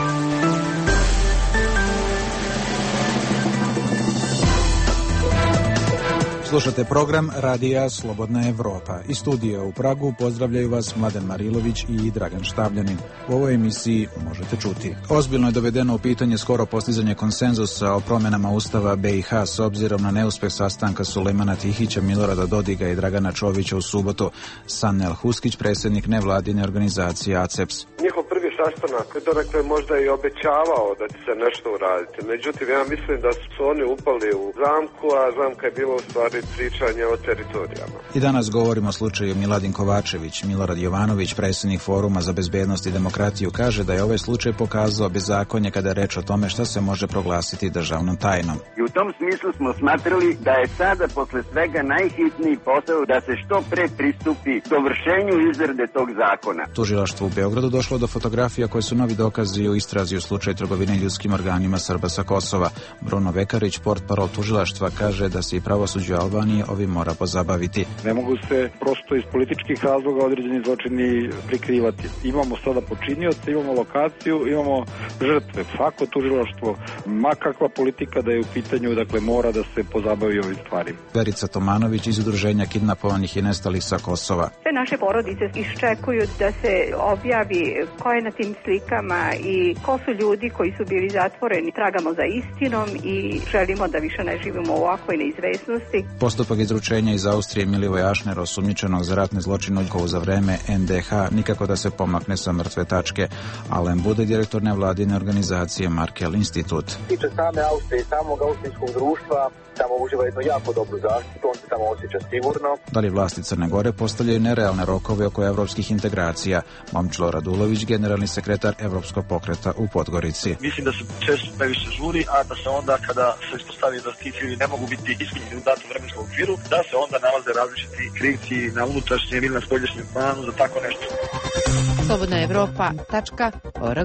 Slušate program Radija Slobodna Evropa. Iz studija u Pragu pozdravljaju vas Mladen Marilović i Dragan Štavljanin. U ovoj emisiji možete čuti. Ozbiljno je dovedeno u pitanje skoro postizanje konsenzusa o promjenama Ustava BiH s obzirom na neuspeh sastanka Sulejmana Tihića, Milorada Dodiga i Dragana Čovića u subotu. Sanel Huskić, predsjednik nevladine organizacije ACEPS. Njihov prvi sastanak donekle možda i obećavao da će se nešto uraditi. Međutim, ja mislim da su oni upali u zamku, a zamka je bila u stvari pričanje o teritorijama. I danas govorimo o slučaju Miladin Kovačević. Milorad Jovanović, predsjednik Foruma za bezbednost i demokratiju, kaže da je ovaj slučaj pokazao bezakonje kada je reč o tome šta se može proglasiti državnom tajnom. I u tom smislu smo smatrali da je sada posle svega najhitniji posao da se što pre pristupi dovršenju izrade tog zakona. Tužilaštvo u Beogradu došlo do fotografija koje su novi dokazi u istrazi u slučaju trgovine ljudskim organima Srba sa Kosova. Bruno Vekarić, portparol tužilaštva, kaže da se i pravosuđe Albanije ovim mora pozabaviti. Ne mogu se prosto iz političkih razloga određeni zločini prikrivati. Imamo sada počinioce, imamo lokaciju, imamo žrtve. Svako tužilaštvo, ma kakva politika da je u pitanju, dakle mora da se pozabavi ovim stvarima. Verica Tomanović iz Udruženja kidnapovanih i nestalih sa Kosova. Sve naše porodice iščekuju da se objavi ko je na tim slikama i ko su ljudi koji su bili zatvoreni. Tragamo za istinom i želimo da više ne živimo u ovakvoj neizvesnosti. Postupak izručenja iz Austrije Milivoja Ašnera, osumnjičenog za ratne zločine za vreme NDH, nikako da se pomakne sa mrtve tačke. Alen Bude, direktor nevladine organizacije Markel Institut. Tiče same Austrije i samog austrijskog društva, tamo uživa jednu jako dobru zaštitu, on se tamo osjeća sigurno. Da li vlasti Crne Gore postavljaju nerealne rokove oko evropskih integracija? Momčilo Radulović, generalni sekretar Evropskog pokreta u Podgorici. Mislim da se često previše žuri, a da se onda kada se ispostavi da ti ciljevi ne mogu biti ispunjeni u datom vremenskom okviru, da se onda nalaze različiti krivci na unutrašnjem ili na spoljašnjem planu za tako nešto. slobodnaevropa.org.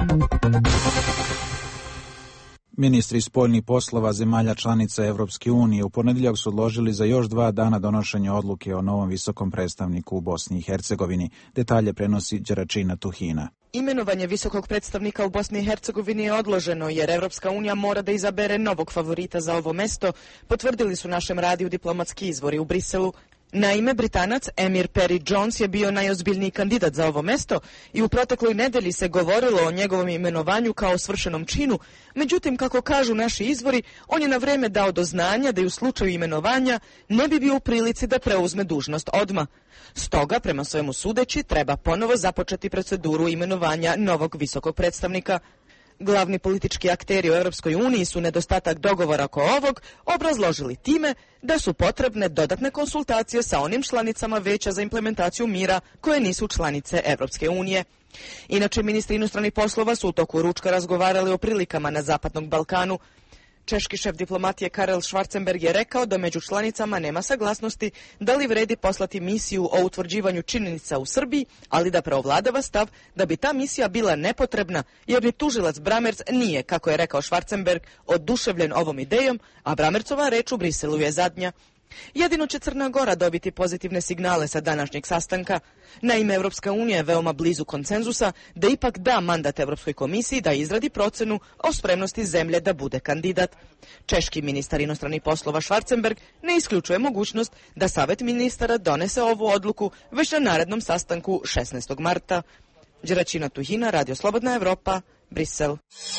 Ministri spoljnih poslova zemalja članica Evropske unije u ponedjeljak su odložili za još 2 dana donošenje odluke o novom visokom predstavniku u Bosni i Hercegovini. Detalje prenosi Đeračina Tuhina. Imenovanje visokog predstavnika u Bosni i Hercegovini je odloženo jer Evropska unija mora da izabere novog favorita za ovo mesto, potvrdili su našem radiju diplomatski izvori u Briselu. Naime, Britanac Emir Perry Jones je bio najozbiljniji kandidat za ovo mesto i u protekloj nedelji se govorilo o njegovom imenovanju kao svršenom činu, međutim, kako kažu naši izvori, on je na vreme dao do znanja da i u slučaju imenovanja ne bi bio u prilici da preuzme dužnost odmah. Stoga, prema svemu sudeći, treba ponovo započeti proceduru imenovanja novog visokog predstavnika. Glavni politički akteri u Europskoj uniji su nedostatak dogovora oko ovog obrazložili time da su potrebne dodatne konsultacije sa onim članicama Veća za implementaciju mira koje nisu članice Europske unije. Inače, ministri inostranih poslova su u toku ručka razgovarali o prilikama na Zapadnom Balkanu. Češki šef diplomatije Karel Schwarzenberg je rekao da među članicama nema saglasnosti da li vredi poslati misiju o utvrđivanju činjenica u Srbiji, ali da preovladava stav da bi ta misija bila nepotrebna jer ni tužilac Bramerc nije, kako je rekao Schwarzenberg, oduševljen ovom idejom, a Bramercova reč u Briselu je zadnja. Jedino će Crna Gora dobiti pozitivne signale sa današnjeg sastanka. Naime, Evropska unija je veoma blizu konsenzusa da ipak da mandat Evropskoj komisiji da izradi procenu o spremnosti zemlje da bude kandidat. Češki ministar inostranih poslova Schwarzenberg ne isključuje mogućnost da Savet ministara donese ovu odluku već na narednom sastanku 16. marta. Đeračina Tuhina, Radio Slobodna Evropa, Brisel.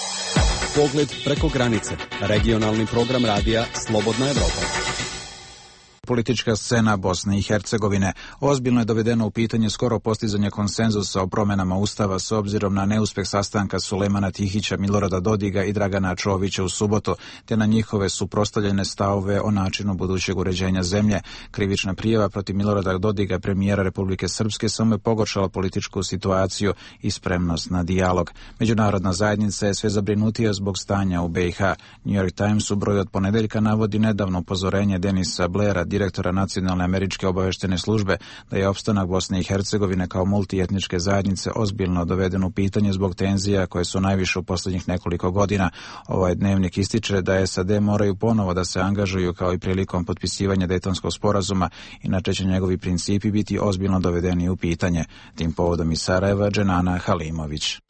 Pogled preko granice. Regionalni program radija Slobodna Evropa. Politička scena Bosne i Hercegovine. Ozbiljno je dovedeno u pitanje skoro postizanje konsenzusa o promjenama Ustava s obzirom na neuspeh sastanka Sulejmana Tihića, Milorada Dodiga i Dragana Čovića u subotu, te na njihove suprotstavljene stavove o načinu budućeg uređenja zemlje. Krivična prijava protiv Milorada Dodiga, premijera Republike Srpske, samo je pogoršala političku situaciju i spremnost na dijalog. Međunarodna zajednica je sve zabrinutija zbog stanja u BiH. New York Times u broju od ponedeljka navodi nedavno upozorenje Denisa Blaira, direktora Nacionalne američke obaveštene službe, da je opstanak Bosne i Hercegovine kao multietničke zajednice ozbiljno doveden u pitanje zbog tenzija koje su najviše u posljednjih nekoliko godina. Ovaj dnevnik ističe da SAD moraju ponovo da se angažuju kao i prilikom potpisivanja Dejtonskog sporazuma, inače će njegovi principi biti ozbiljno dovedeni u pitanje. Tim povodom iz Sarajeva, Dženana Halimović.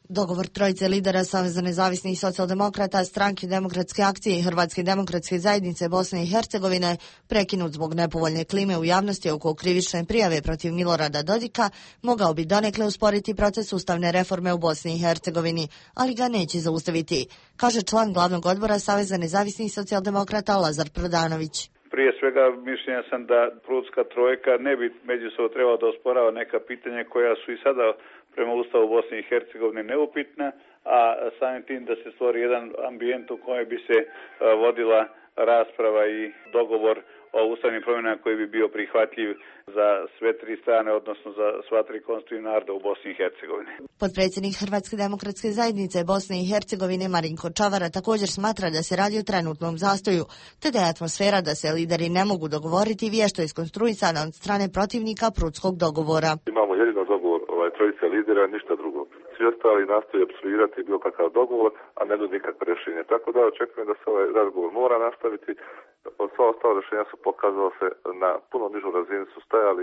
Dogovor trojice lidera Saveza nezavisnih socijaldemokrata, Stranke demokratske akcije i Hrvatske demokratske zajednice Bosne i Hercegovine prekinut zbog nepovoljne klime u javnosti oko krivične prijave protiv Milorada Dodika mogao bi donekle usporiti proces ustavne reforme u Bosni i Hercegovini, ali ga neće zaustaviti, kaže član glavnog odbora Saveza nezavisnih socijaldemokrata Lazar Prodanović. Prije svega mišljenja sam da Prudska trojka ne bi međusobno trebala da osporava neka pitanja koja su i sada prema Ustavu Bosne i Hercegovine neupitna, a samim tim da se stvori jedan ambijent u kojem bi se vodila rasprava i dogovor o ustavnim promjenama koji bi bio prihvatljiv za sve tri strane, odnosno za sva tri konstitutivna naroda u Bosni i Hercegovini. Potpredsjednik Hrvatske demokratske zajednice Bosne i Hercegovine Marinko Čavara također smatra da se radi o trenutnom zastoju, te da je atmosfera da se lideri ne mogu dogovoriti vješto iskonstruisana od strane protivnika Prudskog dogovora. Imamo jedino dogovor trojice lidera, ništa drugo. Svi ostali nastoje apsolvirati bilo kakav dogovor, a ne nudi nikakve rješenje. Tako da očekujem da se ovaj razgovor mora nastaviti. Sva ostala rješenja su pokazala se na puno nižu razinu, su stajali,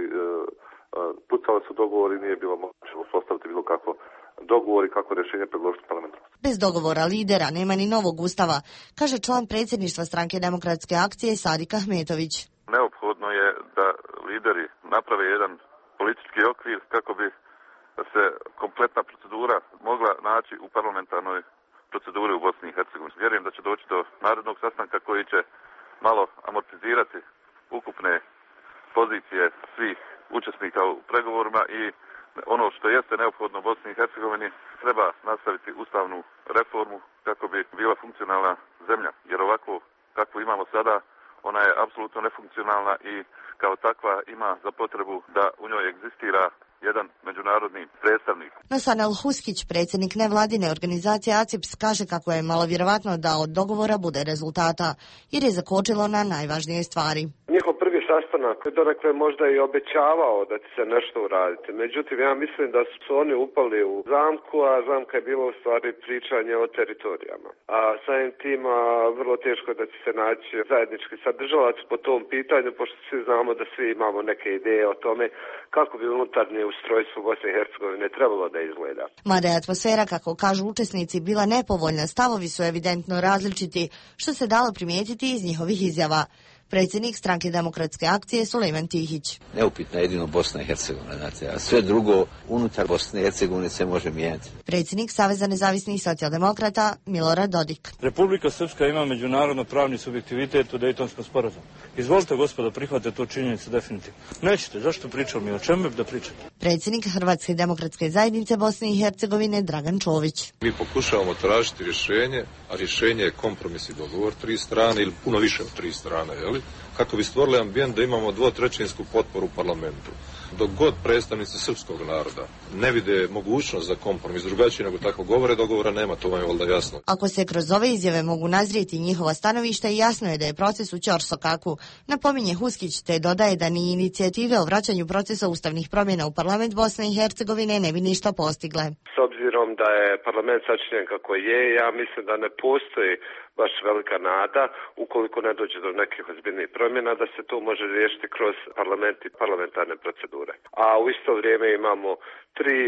pucali su dogovori, nije bilo moguće uspostaviti bilo kako dogovor i kako rješenje predložiti parlamentu. Bez dogovora lidera nema ni novog ustava, kaže član predsjedništva Stranke demokratske akcije Sadik Ahmetović. Neophodno je da lideri naprave jedan politički okvir kako bi se kompletna procedura mogla naći u parlamentarnoj proceduri u Bosni i Hercegovini. Vjerujem da će doći do narednog sastanka koji će malo amortizirati ukupne pozicije svih učesnika u pregovorima i ono što jeste neophodno u Bosni i Hercegovini treba nastaviti ustavnu reformu kako bi bila funkcionalna zemlja. Jer ovako kakvu imamo sada, ona je apsolutno nefunkcionalna i kao takva ima za potrebu da u njoj egzistira jedan međunarodni predstavnik. Hasan al-Huskić, predsjednik nevladine organizacije ACIPS, kaže kako je malo vjerovatno da od dogovora bude rezultata, jer je zakočilo na najvažnije stvari. Njihov prvi sastanak donekle možda i obećavao da će se nešto uraditi. Međutim, ja mislim da su oni upali u zamku, a zamka je bilo u stvari pričanje o teritorijama. A samim tim vrlo teško da će se naći zajednički sadržalac po tom pitanju, pošto svi znamo da svi imamo neke ideje o tome kako bi unutarnje ustrojstvo Bosne i Hercegovine trebalo da izgleda. Mada je atmosfera, kako kažu učesnici, bila nepovoljna, stavovi su evidentno različiti, što se dalo primijetiti iz njihovih izjava. Predsjednik Stranke demokratske akcije Sulejman Tihić. Neupitna jedino Bosna i Hercegovina, znate, a sve drugo unutar Bosne i Hercegovine se može mijenjati. Predsjednik Saveza nezavisnih socijaldemokrata Milorad Dodik. Republika Srpska ima međunarodno pravni subjektivitet u Dejtonskom sporazumu. Izvolite, gospodo, prihvate to činjenicu definitivno. Nećete, zašto pričamo mi, o čemu bi da pričamo? Predsjednik Hrvatske demokratske zajednice Bosne i Hercegovine Dragan Čović. Mi pokušavamo tražiti rješenje, a rješenje je kompromis i dogovor tri strane ili puno više od tri strane, jel? Kako bi stvorili ambijent da imamo dvotrećinsku potporu u parlamentu. Dok god predstavnici srpskog naroda ne vide mogućnost za kompromis drugačije nego tako govore, dogovora nema, to vam je valjda jasno. Ako se kroz ove izjave mogu nazrijeti njihova stanovišta, jasno je da je proces u ćorsokaku, napominje Huskić, te dodaje da ni inicijative o vraćanju procesa ustavnih promjena u parlament Bosne i Hercegovine ne bi ništa postigle. S obzirom da je parlament sačinjen kako je, ja mislim da ne postoji baš velika nada, ukoliko ne dođe do nekih ozbiljnih promjena, da se to može riješiti kroz parlament i parlamentarne procedure. A u isto vrijeme imamo tri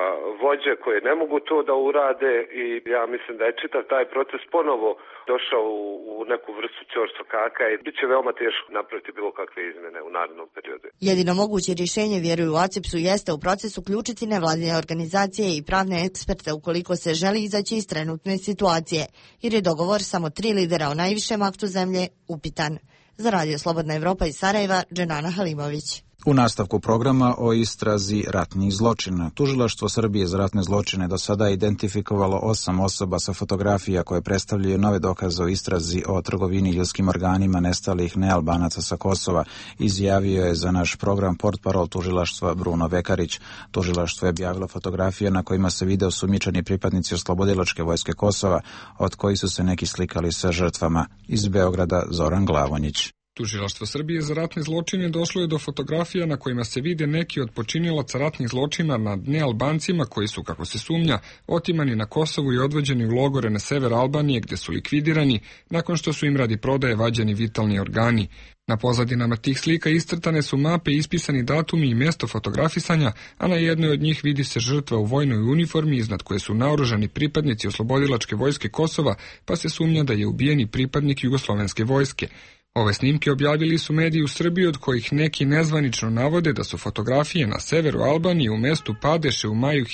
vođe koje ne mogu to da urade i ja mislim da je čitav taj proces ponovo došao u neku vrstu ćorsokaka i bit će veoma teško napraviti bilo kakve izmjene u narednom periodu. Jedino moguće rješenje, vjeruju u ACIPS-u, jeste u proces uključiti nevladine organizacije i pravne eksperte ukoliko se želi izaći iz trenutne situacije, jer je dogovor samo tri lidera o najvišem aktu zemlje upitan. Za Radio Slobodna Evropa iz Sarajeva, Dženana Halimović. U nastavku programa o istrazi ratnih zločina. Tužilaštvo Srbije za ratne zločine do sada je identifikovalo 8 osoba sa fotografija koje predstavljaju nove dokaze o istrazi o trgovini ljudskim organima nestalih nealbanaca sa Kosova, izjavio je za naš program portparol tužilaštva Bruno Vekarić. Tužilaštvo je objavilo fotografije na kojima se vide osumnjičeni pripadnici Oslobodilačke vojske Kosova, od kojih su se neki slikali sa žrtvama. Iz Beograda Zoran Glavonjić. Tužilaštvo Srbije za ratne zločine došlo je do fotografija na kojima se vide neki od počinilaca ratnih zločina nad nealbancima koji su, kako se sumnja, otimani na Kosovu i odvođeni u logore na sever Albanije gde su likvidirani nakon što su im radi prodaje vađeni vitalni organi. Na pozadinama tih slika iscrtane su mape, ispisani datumi i mesto fotografisanja, a na jednoj od njih vidi se žrtva u vojnoj uniformi iznad koje su naoružani pripadnici Oslobodilačke vojske Kosova, pa se sumnja da je ubijeni pripadnik Jugoslovenske vojske. Ove snimke objavili su mediji u Srbiji od kojih neki nezvanično navode da su fotografije na severu Albanije u mestu Padeše u maju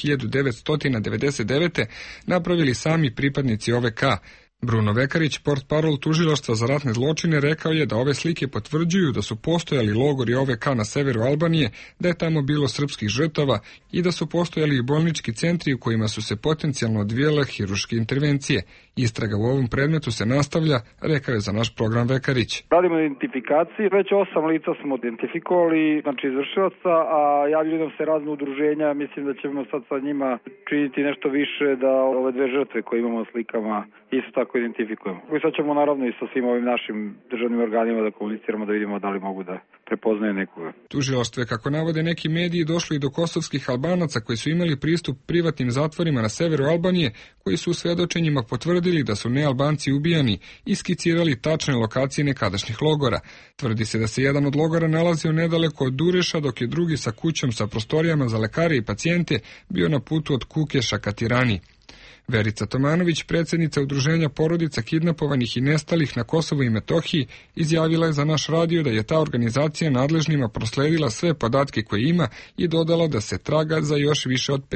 1999. napravili sami pripadnici OVK. Bruno Vekarić, portparol Tužilaštva za ratne zločine, rekao je da ove slike potvrđuju da su postojali logori OVK na severu Albanije, da je tamo bilo srpskih žrtava i da su postojali i bolnički centri u kojima su se potencijalno odvijale hirurške intervencije. Istraga u ovom predmetu se nastavlja, rekao je za naš program Vekarić. Radimo identifikaciji, već 8 lica smo identifikovali, znači izvršilaca, a javljaju nam se razne udruženja, mislim da ćemo sad sa njima činiti nešto više da ove dve žrtve koje imamo slikama isto tako identifikujemo. I sad ćemo naravno i sa svim ovim našim državnim organima da komuniciramo, da vidimo da li mogu da prepoznaju nekoga. Tužilaštvo je, kako navode neki mediji, došlo i do kosovskih Albanaca koji su imali pristup privatnim zatvorima na severu Albanije, koji su u svedočenjima potvrdili da su nealbanci ubijani i skicirali tačne lokacije nekadašnjih logora. Tvrdi se da se jedan od logora nalazio nedaleko od Dureša, dok je drugi sa kućom sa prostorijama za lekare i pacijente bio na putu od Kukeša ka Tirani. Verica Tomanović, predsjednica Udruženja porodica kidnapovanih i nestalih na Kosovu i Metohiji, izjavila je za naš radio da je ta organizacija nadležnima prosledila sve podatke koje ima i dodala da se traga za još više od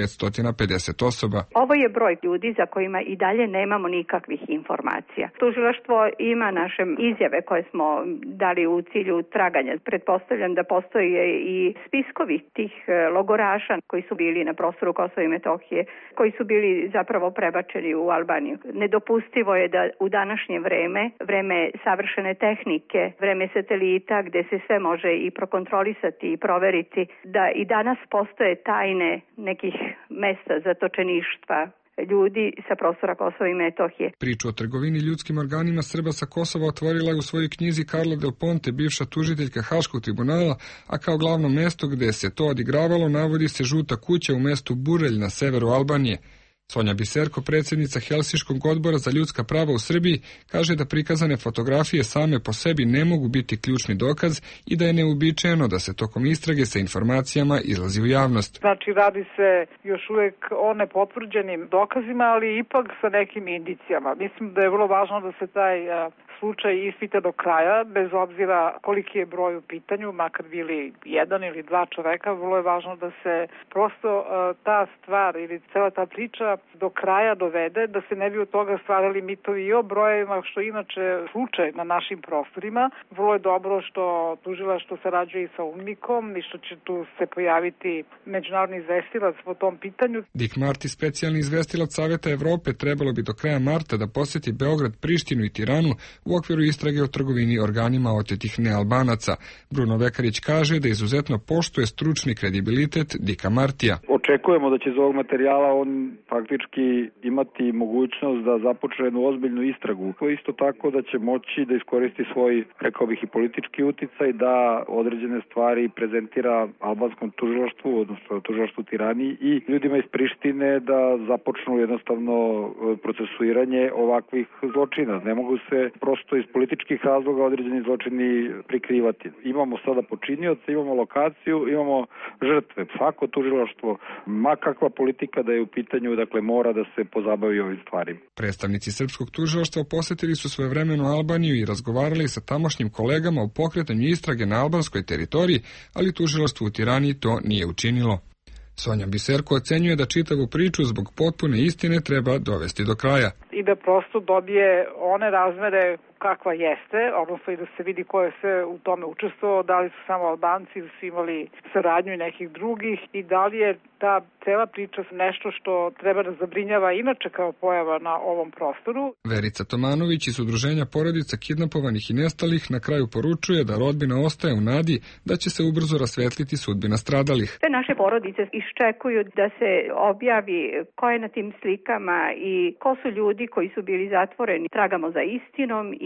550 osoba. Ovo je broj ljudi za kojima i dalje nemamo nikakvih informacija. Tužilaštvo ima naše izjave koje smo dali u cilju traganja. Pretpostavljam da postoje i spiskovi tih logoraša koji su bili na prostoru Kosova i Metohije, koji su bili zapravo prebačeni u Albaniju. Nedopustivo je da u današnje vreme savršene tehnike, vreme satelita gde se sve može i prokontrolisati i proveriti, da i danas postoje tajne nekih mesta zatočeništva ljudi sa prostora Kosova i Metohije. Priču o trgovini ljudskim organima Srba sa Kosova otvorila je u svojoj knjizi Carla Del Ponte, bivša tužiteljka Haškog tribunala, a kao glavno mesto gde se to odigravalo navodi se Žuta kuća u mestu Burelj na severu Albanije. Sonja Biserko, predsjednica Helsinškog odbora za ljudska prava u Srbiji, kaže da prikazane fotografije same po sebi ne mogu biti ključni dokaz i da je neuobičajeno da se tokom istrage sa informacijama izlazi u javnost. Znači, radi se još uvijek o nepotvrđenim dokazima, ali ipak sa nekim indicijama. Mislim da je vrlo važno da se taj slučaj ispita do kraja, bez obzira koliki je broj u pitanju, makar bili jedan ili dva čoveka, vrlo je važno da se prosto ta stvar ili cela ta priča do kraja dovede, da se ne bi od toga stvarali mitovi i o brojevima, što inače slučaj na našim prostorima. Vrlo je dobro što tužilaštvo sarađuje i sa UNMIK-om i što će tu se pojaviti međunarodni izvestilac po tom pitanju. Dick Marty, specijalni izvestilac Saveta Evrope, trebalo bi do kraja marta da poseti Beograd, Prištinu i Tiranu u okviru istrage o trgovini organima otetih nealbanaca. Bruno Vekarić kaže da izuzetno poštuje stručni kredibilitet Dicka Martija. Očekujemo da će iz ovog materijala on faktički imati mogućnost da započne jednu ozbiljnu istragu. Isto tako da će moći da iskoristi svoj, rekao bih, i politički uticaj, da određene stvari prezentira albanskom tužilaštvu, odnosno tužilaštvu Tirani i ljudima iz Prištine da započnu jednostavno procesuiranje ovakvih zločina. Ne mogu se prosto iz političkih razloga određeni zločini prikrivati. Imamo sada počinioce, imamo lokaciju, imamo žrtve. Svako tužilaštvo, ma kakva politika da je u pitanju, dakle mora da se pozabavi ovim stvarima. Predstavnici srpskog tužilaštva posetili su svojevremeno Albaniju i razgovarali sa tamošnjim kolegama o pokretanju istrage na albanskoj teritoriji, ali tužilaštvo u Tirani to nije učinilo. Sonja Biserko ocenjuje da čitavu priču zbog potpune istine treba dovesti do kraja. I da prosto dobije one razmere kakva jeste, odnosno i da se vidi ko je sve u tome učestvovao, da li su samo Albanci ili su imali saradnju nekih drugih i da li je ta cela priča nešto što treba da zabrinjava inače kao pojava na ovom prostoru. Verica Tomanović iz Udruženja porodica kidnapovanih i nestalih na kraju poručuje da rodbina ostaje u nadi da će se ubrzo rasvetliti sudbina stradalih. Sve naše porodice iščekuju da se objavi ko je na tim slikama i ko su ljudi koji su bili zatvoreni. Tragamo za istinom i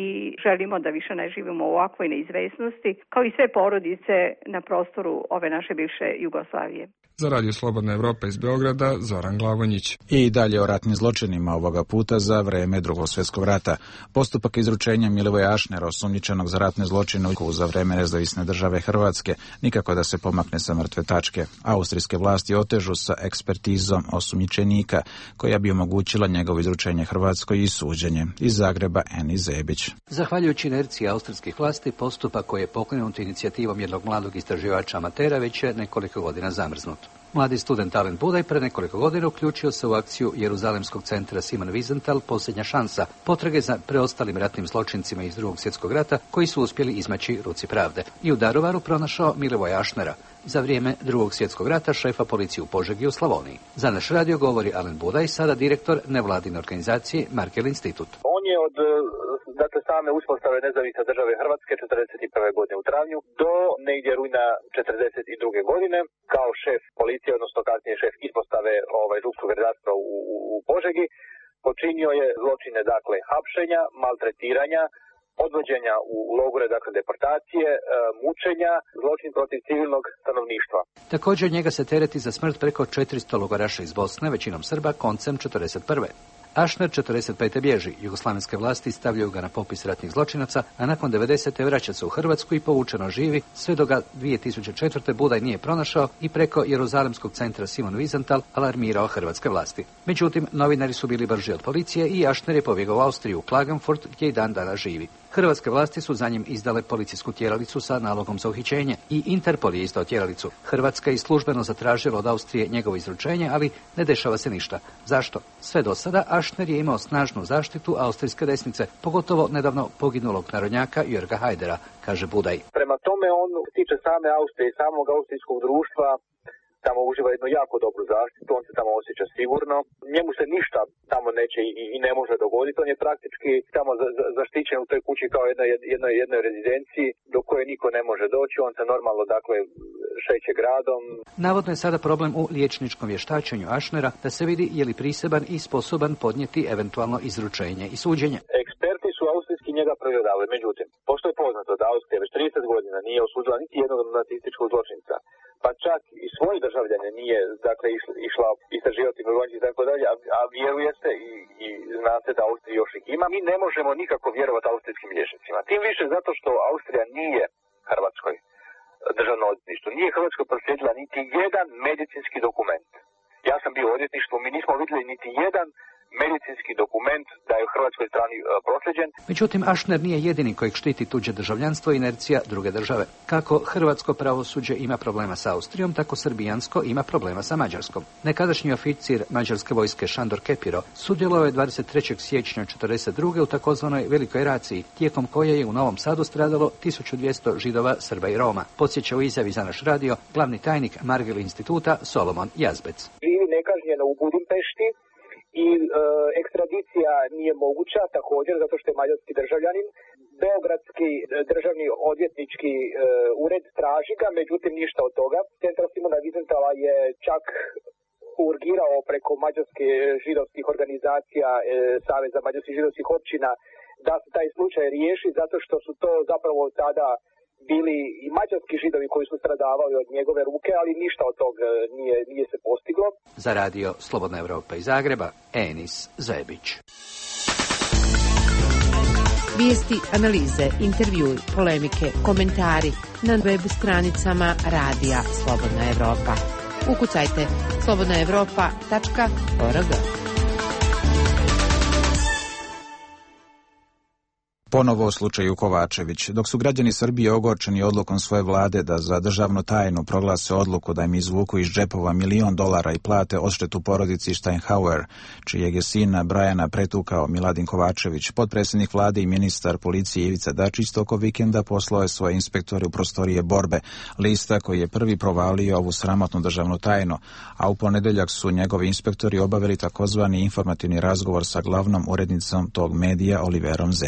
i želimo da više ne živimo u ovakvoj neizvesnosti, kao i sve porodice na prostoru ove naše bivše Jugoslavije. Za Radio Slobodna Evropa iz Beograda, Zoran Glavonjić. I dalje o ratnim zločinima, ovoga puta za vreme Drugog svjetskog rata. Postupak izručenja Milivoja Ašnera, osumnjičenog za ratne zločine za vreme nezavisne države Hrvatske, nikako da se pomakne sa mrtve tačke. Austrijske vlasti otežu sa ekspertizom osumnjičenika, koja bi omogućila njegovo izručenje Hrvatskoj i suđenje. Iz Zagreba, Eni Zebić. Zahvaljujući inerciji austrijskih vlasti, postupak koji je pokrenut inicijativom jednog mladog istraživača amatera već je nekoliko godina zamrznut. Mladi student Alen Budaj pre nekoliko godina uključio se u akciju Jeruzalemskog centra Simon Wiesenthal Posljednja šansa, potrage za preostalim ratnim zločincima iz Drugog svjetskog rata koji su uspjeli izmaći ruci pravde. I u Daruvaru pronašao Milivoja Ašnera, za vrijeme Drugog svjetskog rata šefa policije u Požegi u Slavoniji. Za naš radio govori Alen Budaj, sada direktor nevladine organizacije Markel Institut. On je od same uspostave nezavisne države Hrvatske 1941. godine u travnju do negdje rujna 1942. godine kao šef policije, odnosno kasnije šef ispostave župskog redarstva u Požegi, počinio je zločine, dakle, hapšenja, maltretiranja, odvođenja u logore, dakle, deportacije, mučenja, zločin protiv civilnog stanovništva. Također njega se tereti za smrt preko 400 logoraša iz Bosne, većinom Srba, koncem 1941. Ašner 1945. bježi, jugoslavenske vlasti stavljaju ga na popis ratnih zločinaca, a nakon 90. vraća se u Hrvatsku i povučeno živi, sve do ga 2004. Budaj nije pronašao i preko Jeruzalemskog centra Simon Wiesenthal alarmirao hrvatske vlasti. Međutim, novinari su bili brži od policije i Ašner je pobjegao u Austriju, u Klagenfurt, gdje i dan dana živi. Hrvatske vlasti su za njim izdale policijsku tjeralicu sa nalogom za uhićenje i Interpol je izdao tjeralicu. Hrvatska je službeno zatražila od Austrije njegovo izručenje, ali ne dešava se ništa. Zašto? Sve do sada Ašner je imao snažnu zaštitu austrijske desnice, pogotovo nedavno poginulog narodnjaka Jörga Haidera, kaže Budaj. Prema tome, on tiče same Austrije i samog austrijskog društva, tamo uživa jednu jako dobru zaštitu, on se tamo osjeća sigurno. Njemu se ništa tamo neće i ne može dogoditi, on je praktički tamo zaštićen u toj kući kao jednoj rezidenciji do koje niko ne može doći, on se normalno, dakle, šeće gradom. Navodno je sada problem u liječničkom vještačenju Ašnera da se vidi je li priseban i sposoban podnijeti eventualno izručenje i suđenje. Eksperti su austrijski njega provjeravali, međutim, pošto je poznato da Austrija već 30 godina nije osudila niti jednog nacističkog zločinca, pa čak i svoji državljane nije, dakle, išla istraživati i tako dalje, a vjeruje se i zna se da Austrija još ih ima. Mi ne možemo nikako vjerovati austrijskim liječnicima. Tim više zato što Austrija nije Hrvatskoj državno odvjetništvo. Nije Hrvatskoj proslijedila niti jedan medicinski dokument. Ja sam bio u odvjetništvu, mi nismo vidjeli niti jedan medicinski dokument da je u hrvatskoj strani prosljeđen. Međutim, Ašner nije jedini kojeg štiti tuđe državljanstvo i inercija druge države. Kako hrvatsko pravosuđe ima problema sa Austrijom, tako srbijansko ima problema sa Mađarskom. Nekadašnji oficir mađarske vojske Šandor Kepiro sudjelovao je 23. siječnja 1942. u takozvanoj Velikoj raciji, tijekom koje je u Novom Sadu stradalo 1200 Židova, Srba i Roma. Podsjeća u izjavi za naš radio glavni tajnik Margel instituta Solomon Jazbec. Živi nekažnjeno u Budimpešti i ekstradicija nije moguća također zato što je mađarski državljanin. Beogradski državni odvjetnički ured traži ga, međutim ništa od toga. Centar Simona Wiesenthala je čak urgirao preko mađarske židovskih organizacija, Saveza mađarskih židovskih općina, da se taj slučaj riješi zato što su to zapravo tada bili i mađarski židovi koji su stradavali od njegove ruke, ali ništa od toga nije se postiglo. Za radio Slobodna Evropa iz Zagreba, Enis Zebić. Vijesti, analize, intervjui, polemike, komentari na web stranicama radija Slobodna Evropa. Ukucajte slobodnaevropa.org. Ponovo u slučaju Kovačević. Dok su građani Srbije ogorčeni odlukom svoje vlade da za državnu tajnu proglase odluku da im izvuku iz džepova $1 milion i plate odštetu porodici Steinhauer, čijeg je sina Brajana pretukao Miladin Kovačević, potpredsjednik vlade i ministar policije Ivica Dačić toko vikenda poslao je svoje inspektore u prostorije Borbe, lista koji je prvi provalio ovu sramotnu državnu tajnu, a u ponedjeljak su njegovi inspektori obavili takozvani informativni razgovor sa glavnom urednicom tog medija Oliverom Zekić.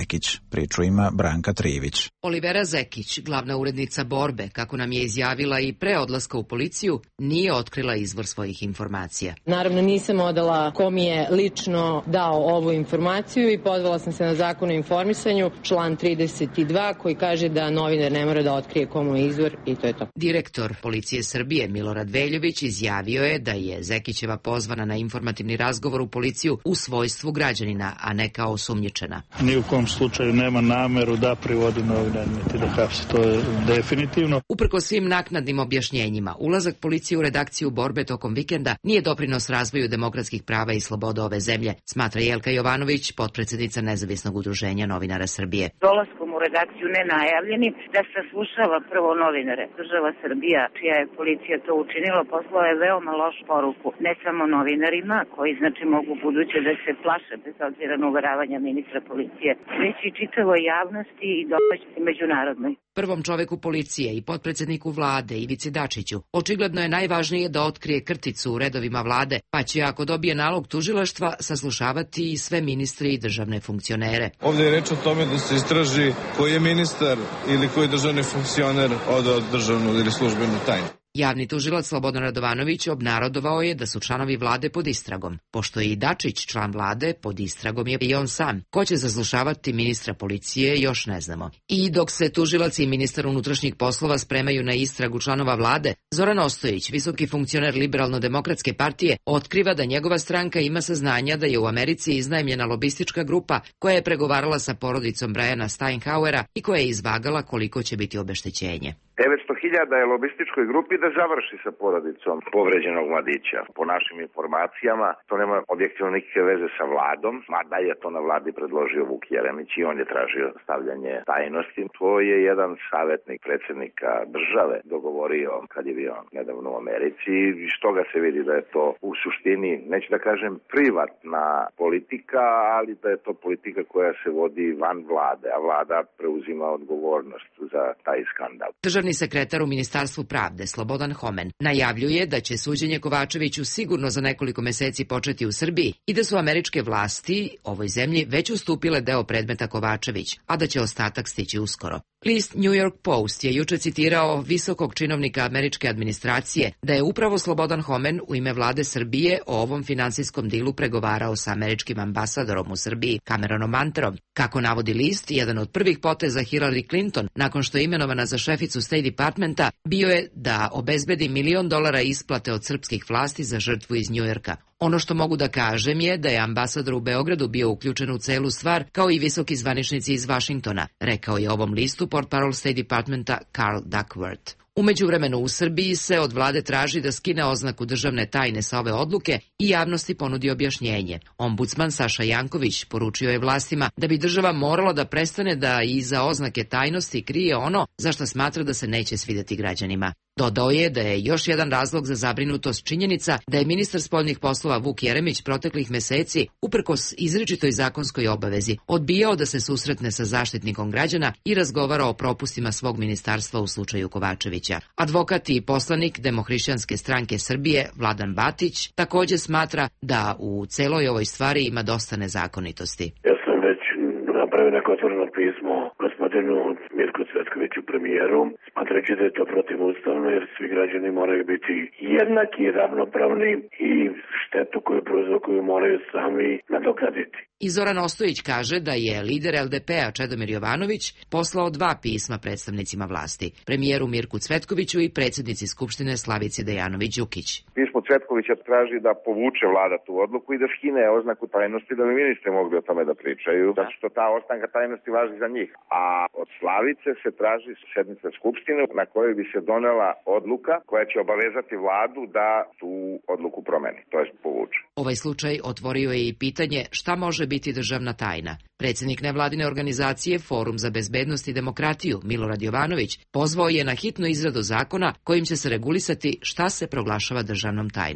Priču ima Branka Trivić. Olivera Zekić, glavna urednica Borbe, kako nam je izjavila i pre odlaska u policiju, nije otkrila izvor svojih informacija. Naravno nisam odala ko mi je lično dao ovu informaciju i pozvala sam se na Zakon o informisanju, član 32, koji kaže da novinar ne mora da otkrije komu je izvor i to je to. Direktor Policije Srbije Milorad Veljović izjavio je da je Zekićeva pozvana na informativni razgovor u policiju u svojstvu građanina, a ne kao osumnjičena. Ni u kom slučaju nema nameru da privodi novinar niti da hapsi, to je definitivno. Uprkos svim naknadnim objašnjenjima, ulazak policije u redakciju Borbe tokom vikenda nije doprinos razvoju demokratskih prava i sloboda ove zemlje, smatra Jelka Jovanović, potpredsednica Nezavisnog udruženja novinara Srbije. Dolaskom u redakciju nenajavljeni da saslušava prvo novinare. Država Srbija, čija je policija to učinila, poslala je veoma lošu poruku ne samo novinarima, koji znači mogu buduće da se plaše bez obzira na uveravanja ministra policije, već i čitavoj javnosti i domaćoj i međunarodnoj. Prvom čoveku policije i potpredsedniku vlade Ivici Dačiću očigledno je najvažnije da otkrije krticu u redovima vlade, pa će, ako dobije nalog tužilaštva, saslušavati i sve ministre i državne funkcionere. Ovdje je reč o tome da se istraži koji je ministar ili koji državni funkcioner odao državnu ili službenu tajnu. Javni tužilac Slobodan Radovanović obnarodovao je da su članovi vlade pod istragom. Pošto je i Dačić član vlade, pod istragom je i on sam. Ko će zaslušavati ministra policije, još ne znamo. I dok se tužilac i ministar unutrašnjih poslova spremaju na istragu članova vlade, Zoran Ostojić, visoki funkcioner Liberalno-demokratske partije, otkriva da njegova stranka ima saznanja da je u Americi iznajmljena lobistička grupa koja je pregovarala sa porodicom Briana Steinhauera i koja je izvagala koliko će biti obeštećenje. 900.000 je lobističkoj grupi da završi sa porodicom povređenog mladića. Po našim informacijama to nema objektivno nikakve veze sa vladom, mada je to na vladi predložio Vuk Jeremić i on je tražio stavljanje tajnosti. To je jedan savjetnik predsjednika države dogovorio kad je bio nedavno u Americi i što ga se vidi da je to u suštini, neću da kažem privatna politika, ali da je to politika koja se vodi van vlade, a vlada preuzima odgovornost za taj skandal. Državni sekretar u Ministarstvu pravde Slobodan Homen najavljuje da će suđenje Kovačeviću sigurno za nekoliko meseci početi u Srbiji i da su američke vlasti ovoj zemlji već ustupile deo predmeta Kovačević, a da će ostatak stići uskoro. List New York Post je juče citirao visokog činovnika američke administracije da je upravo Slobodan Homen u ime vlade Srbije o ovom finansijskom dilu pregovarao sa američkim ambasadorom u Srbiji Cameronom Manterom. Kako navodi list, jedan od prvih poteza Hillary Clinton nakon što je imenovana za šeficu State Departmenta bio je da obezbedi $1 milion isplate od srpskih vlasti za žrtvu iz Njujorka. Ono što mogu da kažem je da je ambasador u Beogradu bio uključen u celu stvar, kao i visoki zvaničnici iz Vašingtona, rekao je ovom listu portparol State Departmenta Carl Duckworth. U međuvremenu u Srbiji se od vlade traži da skine oznaku državne tajne sa ove odluke i javnosti ponudi objašnjenje. Ombudsman Saša Janković poručio je vlastima da bi država morala da prestane da iza oznake tajnosti krije ono za što smatra da se neće svideti građanima. Dodao je da je još jedan razlog za zabrinutost činjenica da je ministar spoljnih poslova Vuk Jeremić proteklih meseci, uprkos izričitoj zakonskoj obavezi, odbijao da se susretne sa zaštitnikom građana i razgovara o propustima svog ministarstva u slučaju Kovačevića. Advokat i poslanik Demohrišćanske stranke Srbije Vladan Batić također smatra da u celoj ovoj stvari ima dosta nezakonitosti. Ja sam već napravio neko otvoreno pismo gospodinu Mirku Cvetkoviću, premijeru, smatrajući da je to protivustavno jer svi građani moraju biti jednaki i ravnopravni i štetu koju prouzrokuju moraju sami nadoknaditi. I Zoran Ostojić kaže da je lider LDP-a Čedomir Jovanović poslao 2 pisma predstavnicima vlasti, premijeru Mirku Cvetkoviću i predsjednici Skupštine Slavici Dejanović-Đukić. Pismo Cvetkovića traži da povuče vlada tu odluku i da skine oznaku tajnosti da bi ministri mogli o tome da pričaju, zato što ta oznaka tajnosti važi za njih. A od Slavice se traži sednica Skupštine na kojoj bi se donela odluka koja će obavezati vladu da tu odluku promeni, to jest povuče. Ovaj slučaj otvorio je i pitanje šta može biti državna tajna. Predsjednik nevladine organizacije Forum za bezbednost i demokratiju Milorad Jovanović pozvao je na hitnu izradu zakona kojim će se regulisati šta se proglašava državnom tajnom.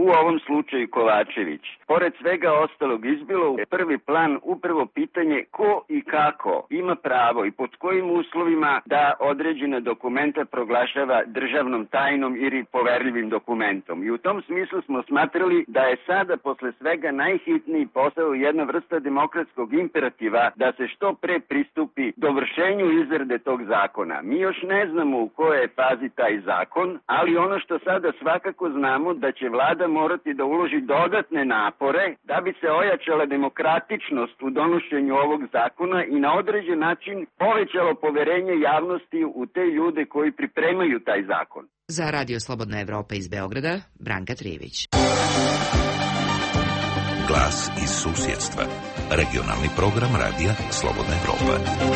u ovom slučaju Kovačević, pored svega ostalog izbilo u prvi plan upravo pitanje ko i kako ima pravo i pod kojim uslovima da određene dokumenta proglašava državnom tajnom ili poverljivim dokumentom. I u tom smislu smo smatrali da je sada posle svega najhitniji posao jedna vrsta demokratskog imperativa da se što pre pristupi dovršenju izrade tog zakona. Mi još ne znamo u kojoj fazi taj zakon, ali ono što sada svakako znamo da će vlada morati da uloži dodatne napore da bi se ojačala demokratičnost u donošenju ovog zakona i na određen način povećalo poverenje javnosti u te ljude koji pripremaju taj zakon. Za Radio Slobodna Evropa iz Beograda, Branka Trijević. Glas iz susjedstva. Regionalni program Radija Slobodna Evropa.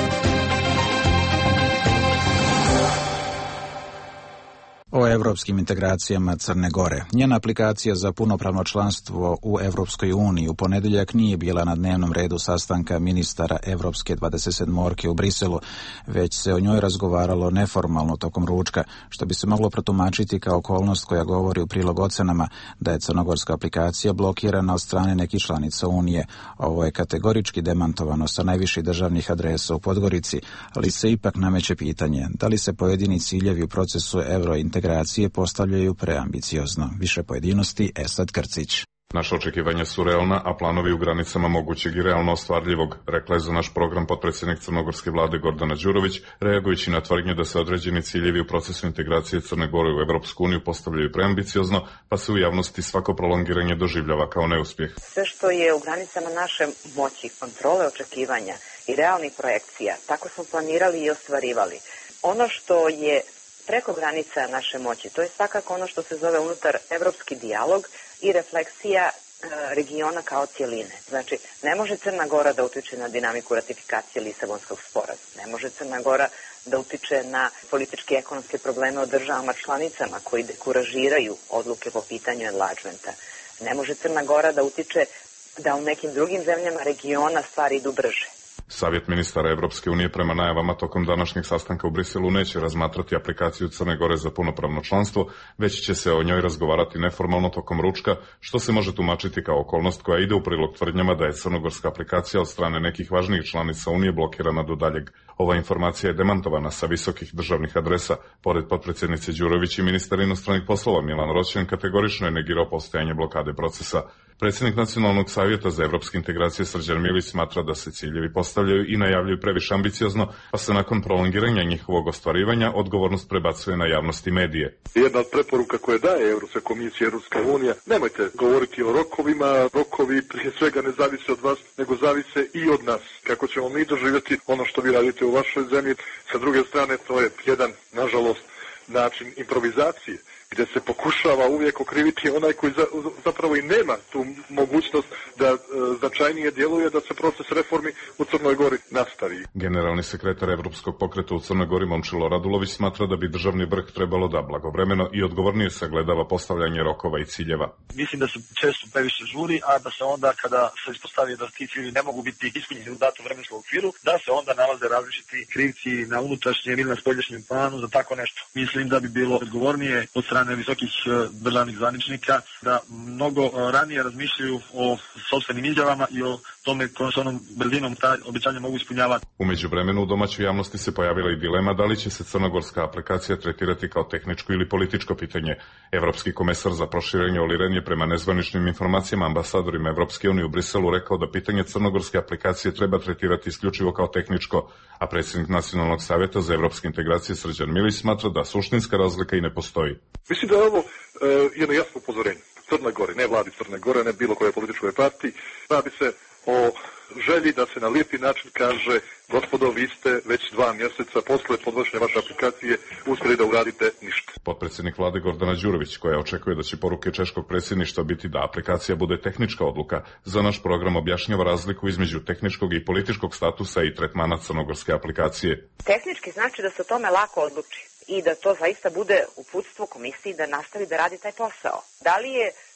O evropskim integracijama Crne Gore. Njena aplikacija za punopravno članstvo u Evropskoj uniji u ponedeljak nije bila na dnevnom redu sastanka ministara Evropske 27-orke u Briselu, već se o njoj razgovaralo neformalno tokom ručka, što bi se moglo protumačiti kao okolnost koja govori u prilog ocenama da je crnogorska aplikacija blokirana od strane nekih članica Unije. Ovo je kategorički demantovano sa najviših državnih adresa u Podgorici, ali se ipak nameće pitanje da li se pojedini ciljevi u procesu eurointegracije postavljaju preambiciozno. Više pojedinosti, Esad Krcić. Naša očekivanja su realna, a planovi u granicama mogućeg i realno ostvarljivog, rekla je za naš program potpredsjednik crnogorske vlade Gordana Đurović, reagujući na tvrdnju da se određeni ciljevi u procesu integracije Crne Gore u Evropsku uniju postavljaju preambiciozno, pa se u javnosti svako prolongiranje doživljava kao neuspjeh. Sve što je u granicama naše moći, kontrole očekivanja i realnih projekcija, tako smo planirali i ostvarivali. Ono što je preko granica naše moći, to je svakako ono što se zove unutar evropski dijalog i refleksija regiona kao cijeline. Znači, ne može Crna Gora da utiče na dinamiku ratifikacije Lisabonskog sporazuma, ne može Crna Gora da utiče na političke i ekonomske probleme o državama članicama koji dekuražiraju odluke po pitanju enlargementa. Ne može Crna Gora da utiče da u nekim drugim zemljama regiona stvari idu brže. Savjet ministara Evropske unije prema najavama tokom današnjeg sastanka u Briselu neće razmatrati aplikaciju Crne Gore za punopravno članstvo, već će se o njoj razgovarati neformalno tokom ručka, što se može tumačiti kao okolnost koja ide u prilog tvrdnjama da je crnogorska aplikacija od strane nekih važnijih članica Unije blokirana do daljeg. Ova informacija je demantovana sa visokih državnih adresa. Pored potpredsjednice Đurović i ministar inostranih poslova Milan Roćen kategorično je negirao postojanje blokade procesa. Predsjednik Nacionalnog savjeta za evropske integracije Srđan Milić smatra da se ciljevi postavljaju i najavljuju previše ambiciozno, pa se nakon prolongiranja njihovog ostvarivanja odgovornost prebacuje na javnost i medije. Jedna od preporuka koje daje Evropska komisija i Evropska unija, nemojte govoriti o rokovima, rokovi prije svega ne zavise od vas, nego zavise i od nas. Kako ćemo mi doživjeti ono što vi radite u vašoj zemlji, sa druge strane to je jedan, nažalost, način improvizacije, gdje se pokušava uvijek okriviti onaj koji zapravo i nema tu mogućnost da značajnije djeluje da se proces reformi u Crnoj Gori nastavi. Generalni sekretar Evropskog pokreta u Crnoj Gori Momčilo Radulović smatra da bi državni vrh trebalo da blagovremeno i odgovornije sagledava postavljanje rokova i ciljeva. Mislim da se često previše žuri, a da se onda kada se ispostavi da ti ciljevi ne mogu biti ispunjeni u datom vremenskom okviru, da se onda nalaze različiti krivci na unutrašnjem ili na spoljašnjem planu za tako nešto. Mislim da bi bilo odgovornije od strane visokih državnih zvaničnika da mnogo ranije razmišljaju o sopstvenim izjavama i o tome kojom se onom brzinom ta obećanja mogu ispunjavati. U međuvremenu u domaćoj javnosti se pojavila i dilema da li će se crnogorska aplikacija tretirati kao tehničko ili političko pitanje. Evropski komesar za proširenje Olli Rehn je prema nezvaničnim informacijama ambasadorima Evropske unije u Briselu rekao da pitanje crnogorske aplikacije treba tretirati isključivo kao tehničko, a predsjednik Nacionalnog savjeta za evropske integracije Srđan Milić smatra da suštinska razlika i ne postoji. Mislim da je ovo jedno jasno upozorenje Crne Gore, ne vladi Crne Gore, ne bilo koje političkoj partiji. Radi se o želji da se na lijepi način kaže: gospodo, vi ste već 2 mjeseca posle podnošenja vaše aplikacije uspjeli da uradite ništa. Potpredsjednik vlade Gordana Đurović, koja očekuje da će poruke češkog predsjedništva biti da aplikacija bude tehnička odluka, za naš program objašnjava razliku između tehničkog i političkog statusa i tretmana crnogorske aplikacije. Tehnički znači da se o tome lako odluči i da to zaista bude uputstvo komisiji da nastavi da radi taj posao. Da li je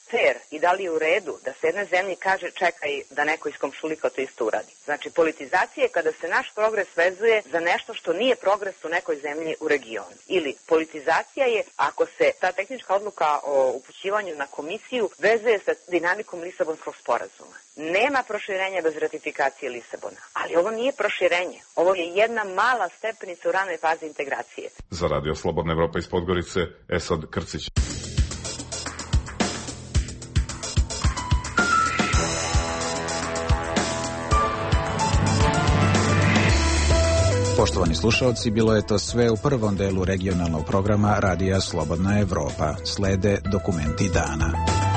fair i da li je u redu da se jednoj zemlji kaže čekaj da neko iz komšulika to isto uradi. Znači, politizacija je kada se naš progres vezuje za nešto što nije progres u nekoj zemlji u regionu. Ili politizacija je ako se ta tehnička odluka o upućivanju na komisiju vezuje sa dinamikom Lisabonskog sporazuma. Nema proširenja bez ratifikacije Lisabona, ali ovo nije proširenje. Ovo je jedna mala stepenica u ranoj fazi integracije. Za Radio Slobodna Evropa iz Podgorice, Esad Krcić. Poštovani slušalci, bilo je to sve u prvom delu regionalnog programa Radija Slobodna Evropa. Slede dokumenti dana.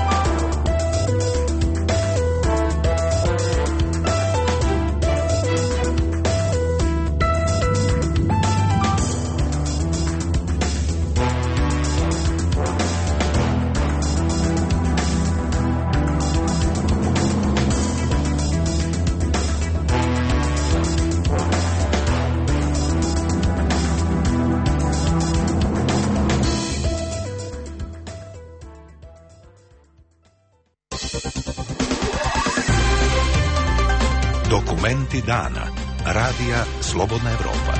Dokumenti dana. Radija Slobodna Evropa.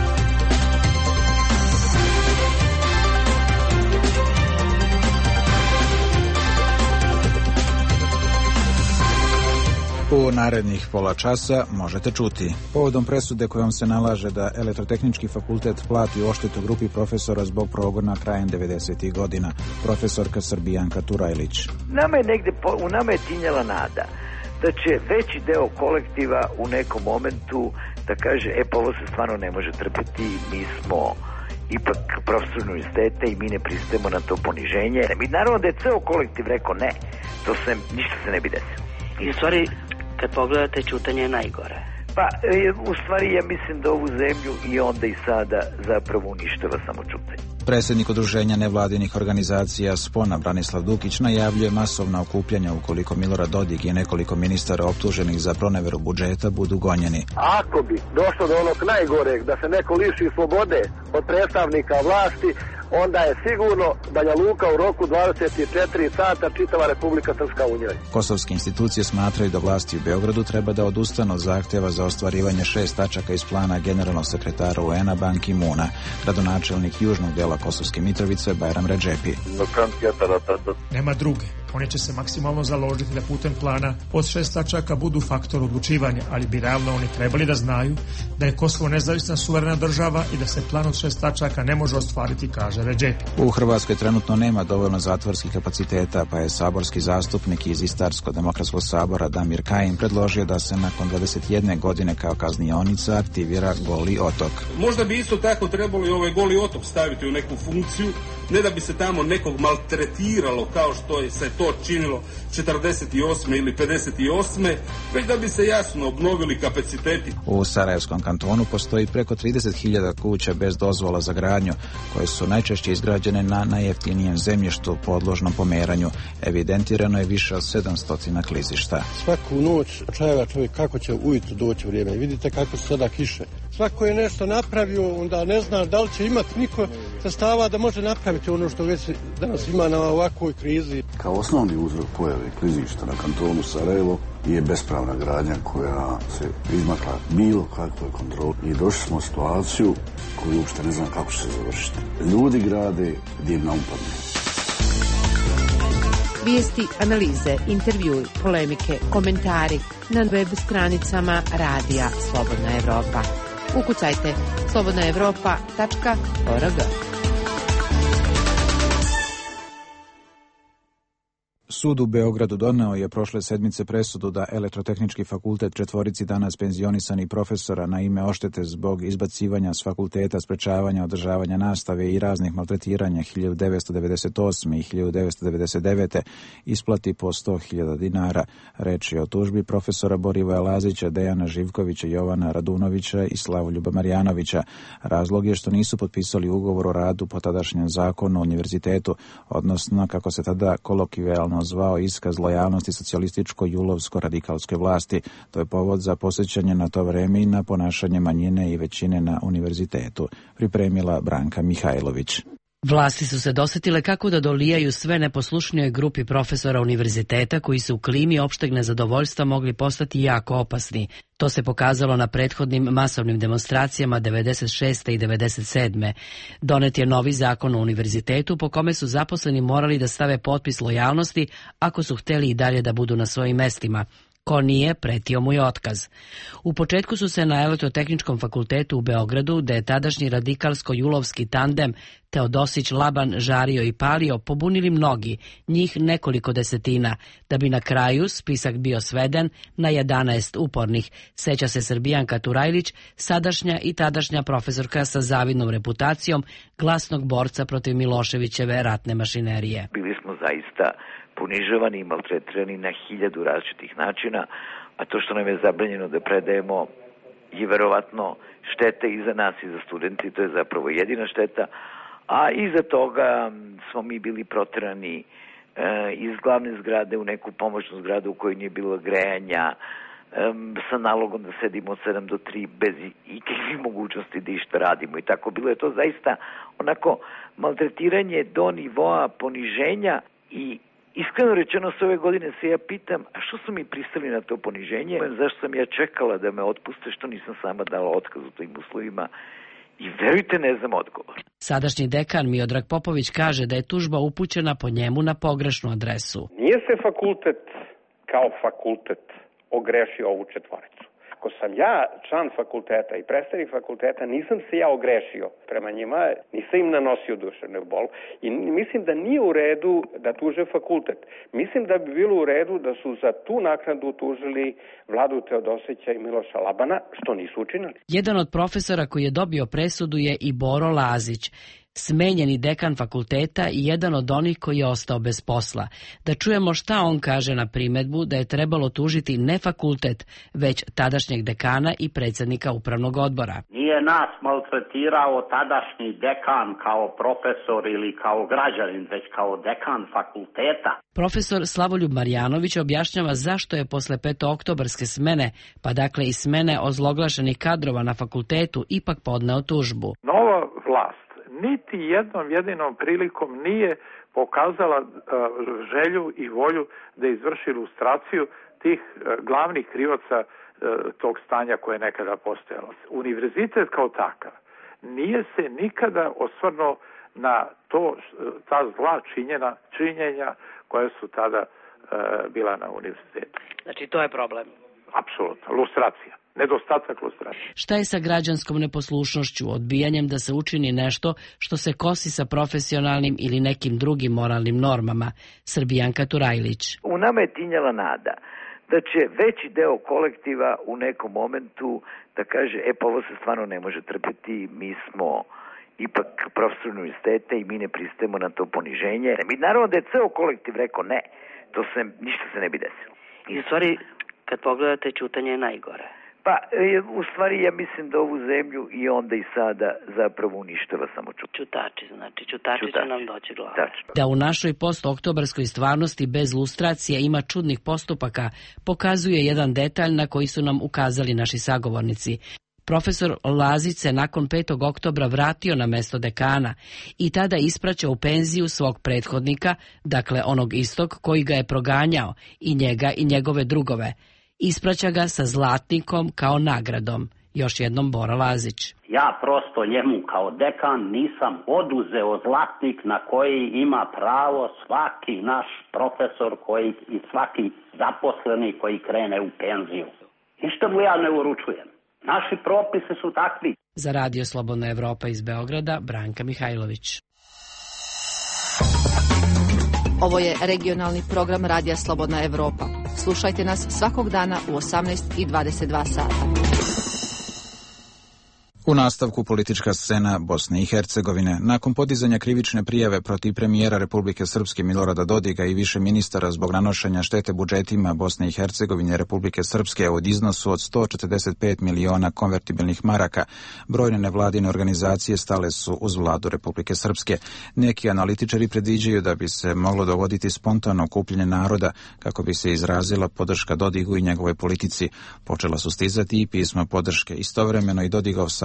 U narednih pola časa možete čuti. Povodom presude kojom se nalaže da Elektrotehnički fakultet plati odštetu grupi profesora zbog progona krajem 90. godina, profesorka Srbijanka Turajlić. U nama je tinjala nada da će veći deo kolektiva u nekom momentu da kaže, pa ovo se stvarno ne može trpeti, mi smo ipak profesor univerziteta i mi ne pristajemo na to poniženje. I naravno da je ceo kolektiv rekao ne, ništa se ne bi desilo. I u stvari, kad pogledate, ćutanje je najgore. Pa, u stvari ja mislim da ovu zemlju i onda i sada zapravo uništava samo ćutanje. Predsjednik Udruženja nevladinih organizacija Spona Branislav Dukić najavljuje masovna okupljanja ukoliko Milorad Dodik i nekoliko ministara optuženih za proneveru budžeta budu gonjeni. Ako bi došlo do onog najgoreg da se neko liši slobode od predstavnika vlasti, onda je sigurno Banja Luka u roku 24 sata čitava Republika Srpska u njoj. Kosovske institucije smatraju da vlasti u Beogradu treba da odustanu od zahtjeva za ostvarivanje 6 tačaka iz plana generalnog sekretara UN-a Ban Ki-moona. Gradonačelnik južnog dela Kosovske Mitrovice Bajram Redžepi. Nema druge. Oni će se maksimalno založiti da putem plana od 6 tačaka budu faktor odlučivanja, ali bi realno oni trebali da znaju da je Kosovo nezavisna suverena država i da se plan od 6 tačaka ne može ostvariti, kaže Redžepi. U Hrvatskoj trenutno nema dovoljno zatvorskih kapaciteta, pa je saborski zastupnik iz Istarsko-demokratskog sabora Damir Kajin predložio da se nakon 21 godine kao kaznionica aktivira Goli otok. Možda bi isto tako trebalo i ovaj Goli otok staviti u neku funkciju, ne da bi se tamo nekog maltretiralo kao što je se to činilo 48. ili 58. već da bi se jasno obnovili kapaciteti. U Sarajevskom kantonu postoji preko 30.000 kuća bez dozvola za gradnju, koje su najčešće izgrađene na najjeftinijem zemljištu podložnom pomeranju. Evidentirano je više od 700 klizišta. Svaku noć čajeva čovjek kako će ujutro doći vrijeme. Vidite kako su sada kiše. Svako je nešto napravio, onda ne zna da li će imati niko sredstava da može napraviti ono što već danas ima na ovakvoj krizi. Kao osnovni uzrok pojave klizišta na kantonu Sarajevo je bespravna gradnja koja se izmakla bilo kakvoj kontroli i došli smo u situaciju koju uopšte ne znam kako će se završiti. Ljudi grade gdje im naumpadne. Vijesti, analize, intervjui, polemike, komentari na web stranicama Radija Slobodna Evropa. Ukucajte slobodnaevropa.org. Sud u Beogradu doneo je prošle sedmice presudu da Elektrotehnički fakultet četvorici danas penzionisanih profesora na ime odštete zbog izbacivanja s fakulteta, sprečavanja održavanja nastave i raznih maltretiranja 1998. i 1999. isplati po 100.000 dinara. Reč je o tužbi profesora Borivoja Lazića, Dejana Živkovića, Jovana Radunovića i Slavoljuba Marjanovića. Razlog je što nisu potpisali ugovor o radu po tadašnjem zakonu o univerzitetu, odnosno kako se tada kolokvijalno zvao iskaz lojalnosti socijalističko-julovsko-radikalske vlasti. To je povod za posjećanje na to vreme i na ponašanje manjine i većine na univerzitetu. Pripremila Branka Mihajlović. Vlasti su se dosetile kako da dolijaju sve neposlušnijoj grupi profesora univerziteta koji su u klimi opšteg nezadovoljstva mogli postati jako opasni. To se pokazalo na prethodnim masovnim demonstracijama 96. i 97. Donet je novi zakon o univerzitetu po kome su zaposleni morali da stave potpis lojalnosti ako su hteli i dalje da budu na svojim mestima. Ko nije, pretio mu je otkaz. U početku su se na Elektrotehničkom fakultetu u Beogradu, gde je tadašnji radikalsko-julovski tandem Teodosić-Laban žario i palio, pobunili mnogi, njih nekoliko desetina, da bi na kraju spisak bio sveden na 11 upornih, seća se Srbijanka Turajlić, sadašnja i tadašnja profesorka sa zavidnom reputacijom, glasnog borca protiv Miloševićeve ratne mašinerije. Bili smo zaista ponižavani i maltretirani na 1000 različitih načina, a to što nam je zabranjeno da predajemo je verovatno šteta i za nas i za studenti, to je zapravo jedina šteta, a iza toga smo mi bili proterani iz glavne zgrade u neku pomoćnu zgradu u kojoj nije bilo grejanja, sa nalogom da sedimo od 7 do 3 bez ikakvih mogućnosti da išta radimo i tako. Bilo je to zaista onako maltretiranje do nivoa poniženja i iskreno rečeno s ove godine se ja pitam, a što su mi pristali na to poniženje? Zašto sam ja čekala da me otpuste, što nisam sama dala otkaz u tim uslovima? I verujte, ne znam odgovor. Sadašnji dekan Miodrag Popović kaže da je tužba upućena po njemu na pogrešnu adresu. Nije se fakultet kao fakultet ogrešio ovu četvoricu. Ako sam ja član fakulteta i predstavnik fakulteta, nisam se ja ogrešio prema njima, nisam im nanosio duševnu bol i mislim da nije u redu da tuže fakultet. Mislim da bi bilo u redu da su za tu naknadu tužili Vladu Teodosića i Miloša Labana, što nisu učinili. Jedan od profesora koji je dobio presudu je i Boro Lazić, smenjeni dekan fakulteta i jedan od onih koji je ostao bez posla. Da čujemo šta on kaže na primedbu da je trebalo tužiti ne fakultet, već tadašnjeg dekana i predsjednika upravnog odbora. Nije nas maltretirao tadašnji dekan kao profesor ili kao građanin, već kao dekan fakulteta. Profesor Slavoljub Marjanović objašnjava zašto je posle petooktobarske smene, pa dakle i smene ozloglašenih kadrova na fakultetu, ipak podneo tužbu. Nova vlast niti jednom jedinom prilikom nije pokazala želju i volju da izvrši ilustraciju tih glavnih krivaca tog stanja koje je nekada postojalo. Univerzitet kao takav nije se nikada osvrnuo na ta zla činjenja koja su tada bila na univerzitetu. Znači to je problem. Apsolutno, lustracija. Nedostatak lustracije. Šta je sa građanskom neposlušnošću, odbijanjem da se učini nešto što se kosi sa profesionalnim ili nekim drugim moralnim normama? Srbijanka Turajlić. U nama je tinjala nada da će veći deo kolektiva u nekom momentu da kaže, pa ovo se stvarno ne može trpeti, mi smo ipak profesor univerziteta i mi ne pristajemo na to poniženje. Mi naravno da je ceo kolektiv rekao ne, ništa se ne bi desilo. I u stvari, kad pogledate, ćutanje je najgore. Pa, u stvari ja mislim da ovu zemlju i onda i sada zapravo uništava samo čutači. Znači, čutači će nam doći glava. Da u našoj post-oktobarskoj stvarnosti bez lustracije ima čudnih postupaka, pokazuje jedan detalj na koji su nam ukazali naši sagovornici. Profesor Lazić se nakon 5. oktobra vratio na mesto dekana i tada ispraćao u penziju svog prethodnika, dakle onog istog koji ga je proganjao, i njega i njegove drugove. Ispraća ga sa zlatnikom kao nagradom. Još jednom Bora Lazić. Ja prosto njemu kao dekan nisam oduzeo zlatnik na koji ima pravo svaki naš profesor i svaki zaposleni koji krene u penziju. Ništa mu ja ne uručujem. Naši propisi su takvi. Za Radio Slobodna Evropa iz Beograda, Branka Mihajlović. Ovo je regionalni program Radija Slobodna Evropa. Slušajte nas svakog dana u 18:22 sata. U nastavku politička scena Bosne i Hercegovine. Nakon podizanja krivične prijave protiv premijera Republike Srpske Milorada Dodiga i više ministara zbog nanošenja štete budžetima Bosne i Hercegovine i Republike Srpske od iznosu od 145 miliona konvertibilnih maraka, brojne nevladine organizacije stale su uz vladu Republike Srpske. Neki analitičari predviđaju da bi se moglo dogoditi spontano okupljanje naroda kako bi se izrazila podrška Dodigu i njegovoj politici. Počela su stizati i pisma podrške. Istovremeno i Dodigov savjet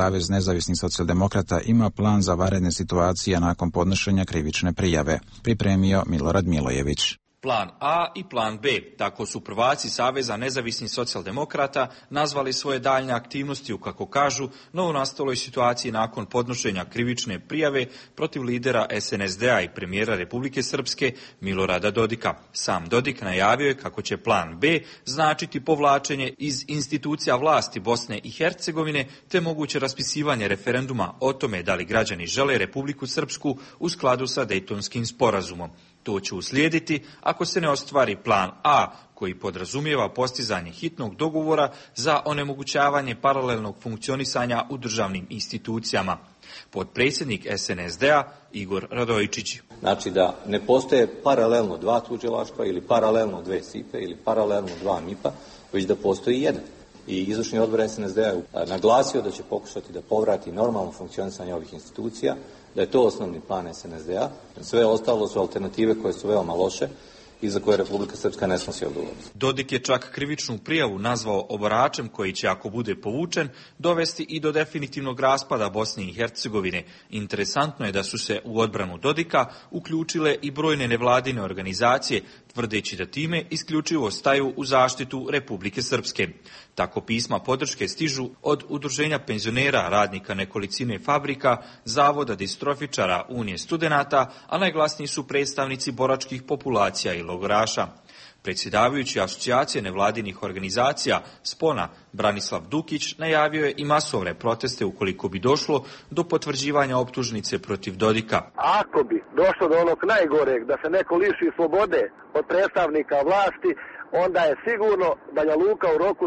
Savez nezavisnih socijaldemokrata ima plan za vanredne situacije nakon podnošenja krivične prijave, pripremio Milorad Milojević. Plan A i plan B, tako su prvaci Saveza nezavisnih socijaldemokrata nazvali svoje daljnje aktivnosti u, kako kažu, novonastaloj situaciji nakon podnošenja krivične prijave protiv lidera SNSD-a i premijera Republike Srpske Milorada Dodika. Sam Dodik najavio je kako će plan B značiti povlačenje iz institucija vlasti Bosne i Hercegovine te moguće raspisivanje referenduma o tome da li građani žele Republiku Srpsku u skladu sa Dejtonskim sporazumom. To će uslijediti ako se ne ostvari plan A, koji podrazumijeva postizanje hitnog dogovora za onemogućavanje paralelnog funkcionisanja u državnim institucijama. Potpredsjednik SNSD-a Igor Radojičić. Znači da ne postoje paralelno dva tužilaštva ili paralelno dve SIPE ili paralelno dva MIP-a, već da postoji jedan. I izvršni odbor SNSD-a je naglasio da će pokušati da povrati normalno funkcionisanje ovih institucija, da je to osnovni plan SNSD-a. Sve ostalo su alternative koje su veoma loše i za koje Republika Srpska ne snosi odgovornost. Dodik je čak krivičnu prijavu nazvao obaračem koji će, ako bude povučen, dovesti i do definitivnog raspada Bosne i Hercegovine. Interesantno je da su se u odbranu Dodika uključile i brojne nevladine organizacije, tvrdeći da time isključivo staju u zaštitu Republike Srpske. Tako pisma podrške stižu od udruženja penzionera, radnika nekolicine fabrika, zavoda distrofičara, Unije studenata, a najglasniji su predstavnici boračkih populacija i logoraša. Predsjedavajući asocijacije nevladinih organizacija Spona Branislav Dukić najavio je i masovne proteste ukoliko bi došlo do potvrđivanja optužnice protiv Dodika. Ako bi došlo do onog najgoreg da se neko liši slobode od predstavnika vlasti, onda je sigurno Banja Luka u roku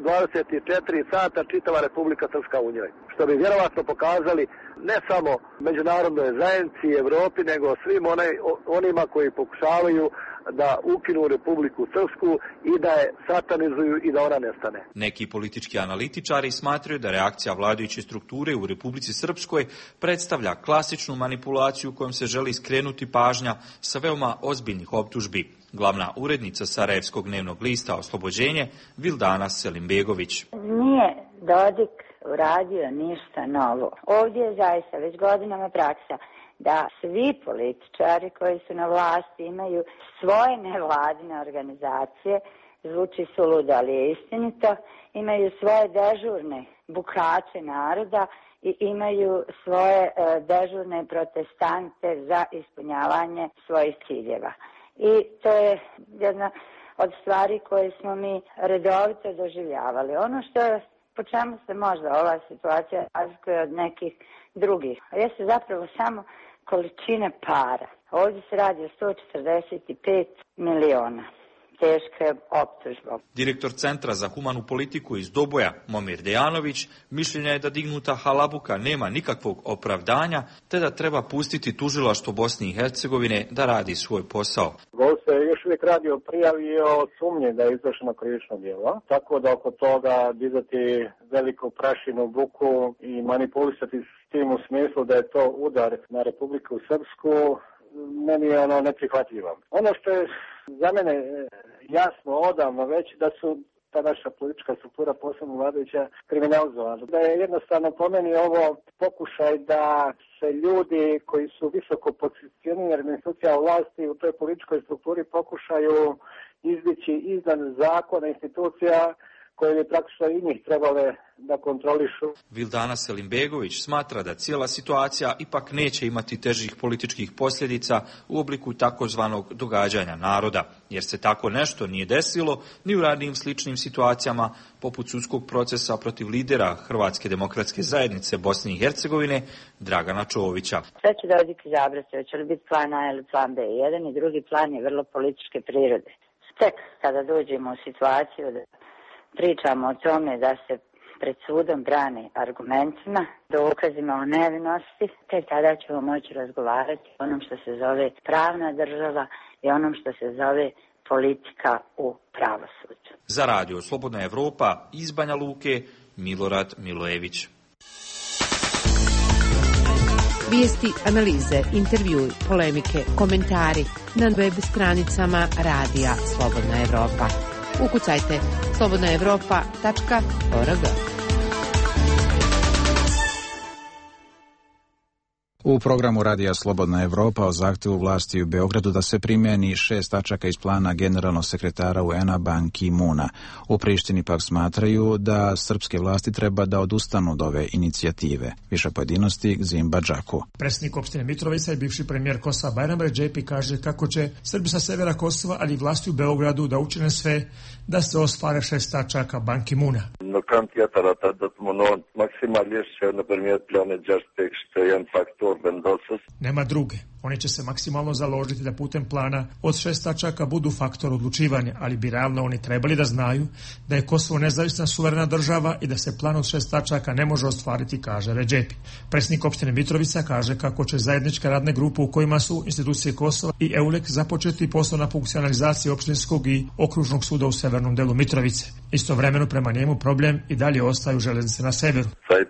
24 sata čitava Republika Srpska u njoj. Što bi vjerovatno pokazali ne samo međunarodnoj zajednici i Evropi, nego svim onima koji pokušavaju da ukinu Republiku Srpsku i da je satanizuju i da ona nestane. Neki politički analitičari smatraju da reakcija vladajuće strukture u Republici Srpskoj predstavlja klasičnu manipulaciju kojom se želi skrenuti pažnja sa veoma ozbiljnih optužbi. Glavna urednica Sarajevskog dnevnog lista Oslobođenje, Vildana Selimbegović. Nije Dodik uradio ništa novo. Ovdje je zaista već godinama praksa da svi političari koji su na vlasti imaju svoje nevladine organizacije, zvuči suludo, ali je istinito, imaju svoje dežurne bukače naroda i imaju svoje dežurne protestante za ispunjavanje svojih ciljeva. I to je jedna od stvari koje smo mi redovito doživljavali. Ono što je, po čemu se možda ova situacija razlikuje od nekih drugih, jeste zapravo samo količine para. Ovdje se radi o 145 miliona. Teška je optužba. Direktor Centra za humanu politiku iz Doboja, Momir Dejanović, mišljenja je da dignuta halabuka nema nikakvog opravdanja, te da treba pustiti tužilaštvo Bosne i Hercegovine da radi svoj posao. Ovo se još uvijek radi o prijavi i o sumnji da je izvršeno krivično djelo, tako da oko toga dizati veliku prašinu, buku i manipulisati s tim u smislu da je to udar na Republiku Srpsku, meni je ono neprihvatljivo. Ono što je za mene jasno odavno već da su ta naša politička struktura, posebno vladajuća, kriminalizovana. Da je jednostavno po meni ovo pokušaj da se ljudi koji su visoko pozicionirani institucija vlasti u toj političkoj strukturi pokušaju izdići iznad zakona institucija koje bi praktično i njih trebale da kontrolišu. Vildana Selimbegović smatra da cijela situacija ipak neće imati težih političkih posljedica u obliku takozvanog događanja naroda, jer se tako nešto nije desilo ni u ranijim sličnim situacijama poput sudskog procesa protiv lidera Hrvatske demokratske zajednice Bosne i Hercegovine Dragana Čovića. Sve će Dodik izabrati, hoće li biti plan A ili plan B. Jedan i drugi plan je vrlo političke prirode. Tek kada dođemo u situaciju da pričamo o tome da se pred sudom brane argumentima, dokazima o nevinosti, tek tada ćemo moći razgovarati o onom što se zove pravna država i onom što se zove politika u pravosuđu. Za radio Slobodna Evropa iz Banja Luke, Milorad Milojević. Vijesti, analize, intervjui, polemike, komentari na web stranicama radija Slobodna Evropa. Ukucajte slobodnaevropa.org. U programu Radija Slobodna Evropa o zahtevu vlasti u Beogradu da se primjeni 6 tačaka iz plana generalnog sekretara UN-a Ban Ki-moona. U Prištini pak smatraju da srpske vlasti treba da odustanu od ove inicijative. Više pojedinosti Gzim Badžaku. Predsjednik opštine Mitrovica i bivši premijer Kosova Bajram Redžepi kaže kako će Srbi sa severa Kosova, ali i vlasti u Beogradu da učine sve da se ostvare 6 tačaka Ban Ki-moona. Nema druge. Oni će se maksimalno založiti da putem plana od 6 tačaka budu faktor odlučivanja, ali bi realno oni trebali da znaju da je Kosovo nezavisna suverena država i da se plan od 6 tačaka ne može ostvariti, kaže Redžepi. Predsjednik opštine Mitrovica kaže kako će zajednička radna grupa u kojima su institucije Kosova i EULEK započeti posao na funkcionalizaciji opštinskog i okružnog suda u severnom delu Mitrovice. Istovremeno prema njemu problem i dalje ostaju železnice na severu.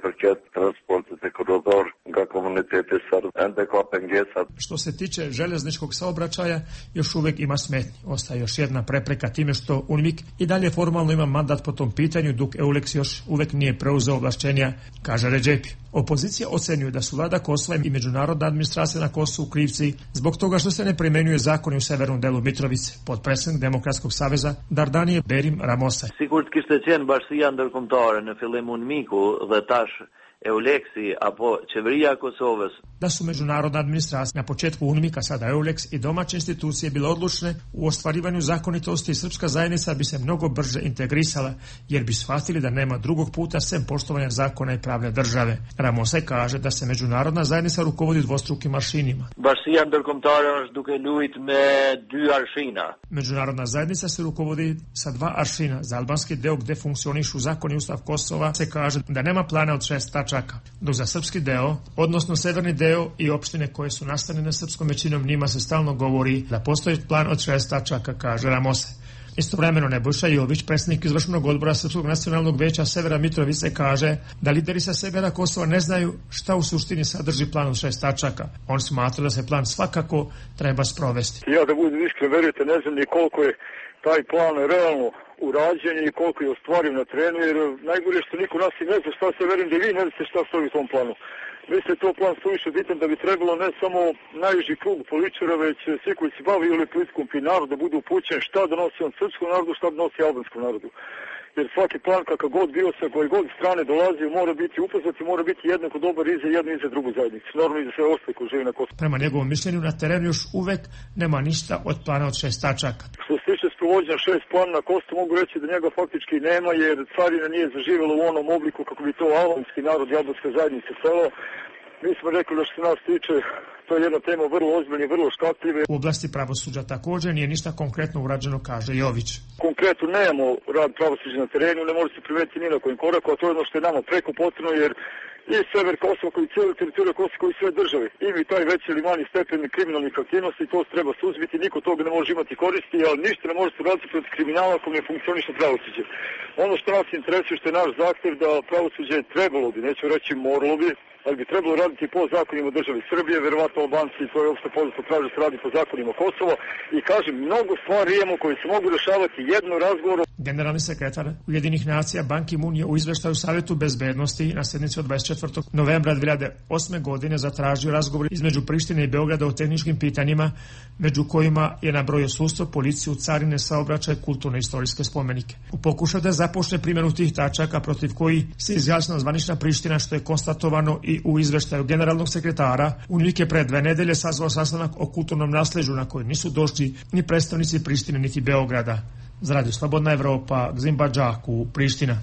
Što se tiče železničkog saobraćaja, još uvijek ima smetnji. Ostaje još jedna prepreka time što UNMIK i dalje formalno ima mandat po tom pitanju, dok EULEX još uvijek nije preuzeo ovlašćenja, kaže Redžepi. Opozicija ocenjuje da su vlada Kosova i međunarodna administracija na Kosovu krivci zbog toga što se ne primjenjuje zakoni u severnom delu Mitrovice. Potpredsjednik Demokratskog saveza Dardanije Berim Ramosaj. Sigurt kishte qenë bashkia ndërkombëtare në fillim UNMIK-u dhe tash EULEX-i apo qeveria Kosovës. Da su međunarodna administracija na početku UNMIK-a, sada EULEX i domaće institucije bile odlučne u ostvarivanju zakonitosti, srpska zajednica bi se mnogo brže integrisala jer bi shvatili da nema drugog puta sem poštovanja zakona i pravne države. Ramosaj kaže da se međunarodna zajednica rukovodi dvostrukim aršinima. Bashkia ndërkombëtare është duke luajtur me dy arshina. Međunarodna zajednica se rukovodi sa 2 aršina. Za albanski deo gde funkcionišu zakon i ustav Kosova se kaže da nema plana od 6 tačaka. Dok za srpski deo, odnosno severni deo i opštine koje su nastanjene srpskom većinom, njima se stalno govori da postoji plan od 6 tačaka, kaže Ramosaj. Istovremeno Nebojša Jović, predsjednik izvršnog odbora Srpskog nacionalnog veća Severa Mitrovice, kaže da lideri sa severa Kosova ne znaju šta u suštini sadrži plan od 6 tačaka. On smatra da se plan svakako treba sprovesti. Ja da budem iskren, verujte, ne znam ni koliko je taj plan realno urađen i koliko je ostvariv na terenu, jer najgore što niko nas i ne zna šta se, verujem da vi ne znate šta stoji u tom planu. Mislim, to plan suviše bitan da bi trebalo ne samo najviši krug političara, već svi koji se bavi ili politikom i narod da budu upućeni šta donosi on srpskom narodu, šta donosi albanskom narodu. Jer svaki plan kakav god bio sa koje god strane dolazi mora biti upoznat i mora biti jednako dobar i za jednu i za drugu zajednicu. Normalno i za sve ostale koji žive na Kosovu. Prema njegovom mišljenju na terenu još uvek nema ništa od plana od 6 tačaka. Što se tiče sprovođenja 6 plana na Kosovu, mogu reći da njega faktički nema jer carina nije zaživjela u onom obliku kako bi to albanski narod i albanska zajednica htjela. Mi smo rekli da što se nas tiče, to je jedna tema vrlo ozbiljna i vrlo škakljiva. U oblasti pravosuđa također nije ništa konkretno urađeno, kaže Jović. Konkretno nemamo rad pravosuđa na terenu, ne može se primetiti ni na kojem koraku, a to je ono što je nama preko potrebno jer i sever Kosova koji cijeli teritorija Kosova koji sve države ima i taj veći ili manji stepen kriminalnih aktivnosti i to se treba suzbiti, niko toga ne može imati koristi, ali ništa ne može se raditi protiv kriminala ako ne funkcioniše pravosuđe. Ono što nas interesuje, što je naš zahtev da pravosuđe trebalo bi, neću reći moralo bi, ali bi trebalo raditi po zakonima države Srbije, verovatno Albanci, to je opšte poznato, traže se radi po zakonima Kosova i kažem, mnogo stvari imamo koje se mogu rešavati jedno razgovorom. Generalni sekretar Ujedinih nacija Ban Ki-moon je u izveštaju Savjetu bezbednosti na sednici od 24. novembra 2008. godine zatražio razgovor između Prištine i Beograda o tehničkim pitanjima, među kojima je nabrojio sudstvo, policiju, carine, saobraćaj, kulturne i istorijske spomenike. U pokušaju da započne primjenu tih tačaka protiv koji se izjasnila zvanična Priština, što je konstatovano i u izveštaju generalnog sekretara, UNMIK je pre 2 nedelje sazvao sastanak o kulturnom nasleđu na koji nisu došli ni predstavnici Prištine niti Beograda. Za Radio Slobodna Evropa, Gzim Badžaku, Priština.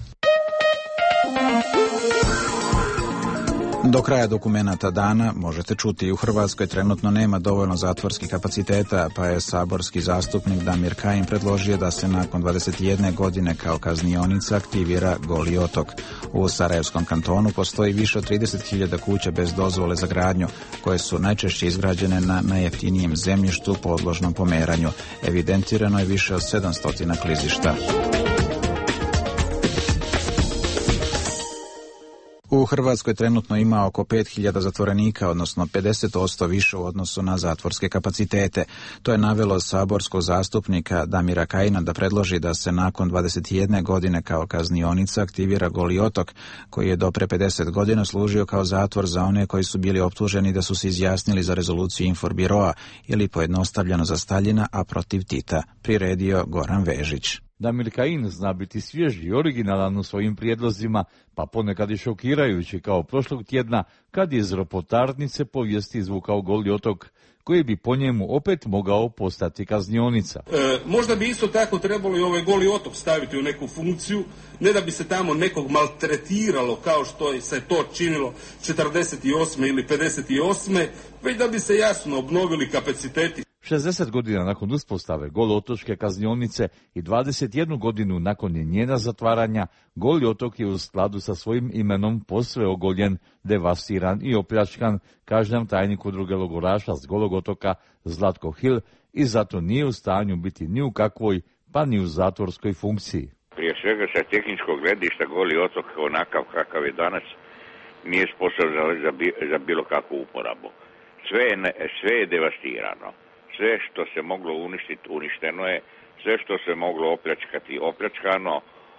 Do kraja dokumenata dana možete čuti, u Hrvatskoj trenutno nema dovoljno zatvorskih kapaciteta, pa je saborski zastupnik Damir Kajin predložio da se nakon 21 godine kao kaznionica aktivira Goli otok. U Sarajevskom kantonu postoji više od 30.000 kuća bez dozvole za gradnju, koje su najčešće izgrađene na najjeftinijem zemljištu podložnom pomeranju. Evidentirano je više od 700 klizišta. U Hrvatskoj trenutno ima oko 5000 zatvorenika, odnosno 50% više u odnosu na zatvorske kapacitete. To je navelo saborskog zastupnika Damira Kajina da predloži da se nakon 21 godine kao kaznionica aktivira Goli otok, koji je do pre 50 godina služio kao zatvor za one koji su bili optuženi da su se izjasnili za rezoluciju Inforbiroa ili pojednostavljeno za Staljina, a protiv Tita, priredio Goran Vežić. Damir Kajin zna biti svjež i originalan u svojim prijedlozima, pa ponekad i šokirajući kao prošlog tjedna kad je iz ropotarnice povijesti izvukao Goli otok, koji bi po njemu opet mogao postati kaznionica. Možda bi isto tako trebalo i ovaj Goli otok staviti u neku funkciju, ne da bi se tamo nekog maltretiralo kao što se to činilo 48. ili 58. već da bi se jasno obnovili kapaciteti. 60 godina nakon uspostave Golootočke kaznionice i 21 godinu nakon njena zatvaranja, Goli otok je u skladu sa svojim imenom posve ogoljen, devastiran i opljačkan, kaže nam tajnik udruge logoraša s Golog otoka Zlatko Hill, i zato nije u stanju biti ni u kakvoj, pa ni u zatvorskoj funkciji. Prije svega sa tehničkog gledišta Goli otok onakav kakav je danas nije sposoban za bilo kakvu uporabu. Sve je devastirano. Sve što se moglo uništiti, uništeno je. Sve što se moglo opljačkati, opljačkano.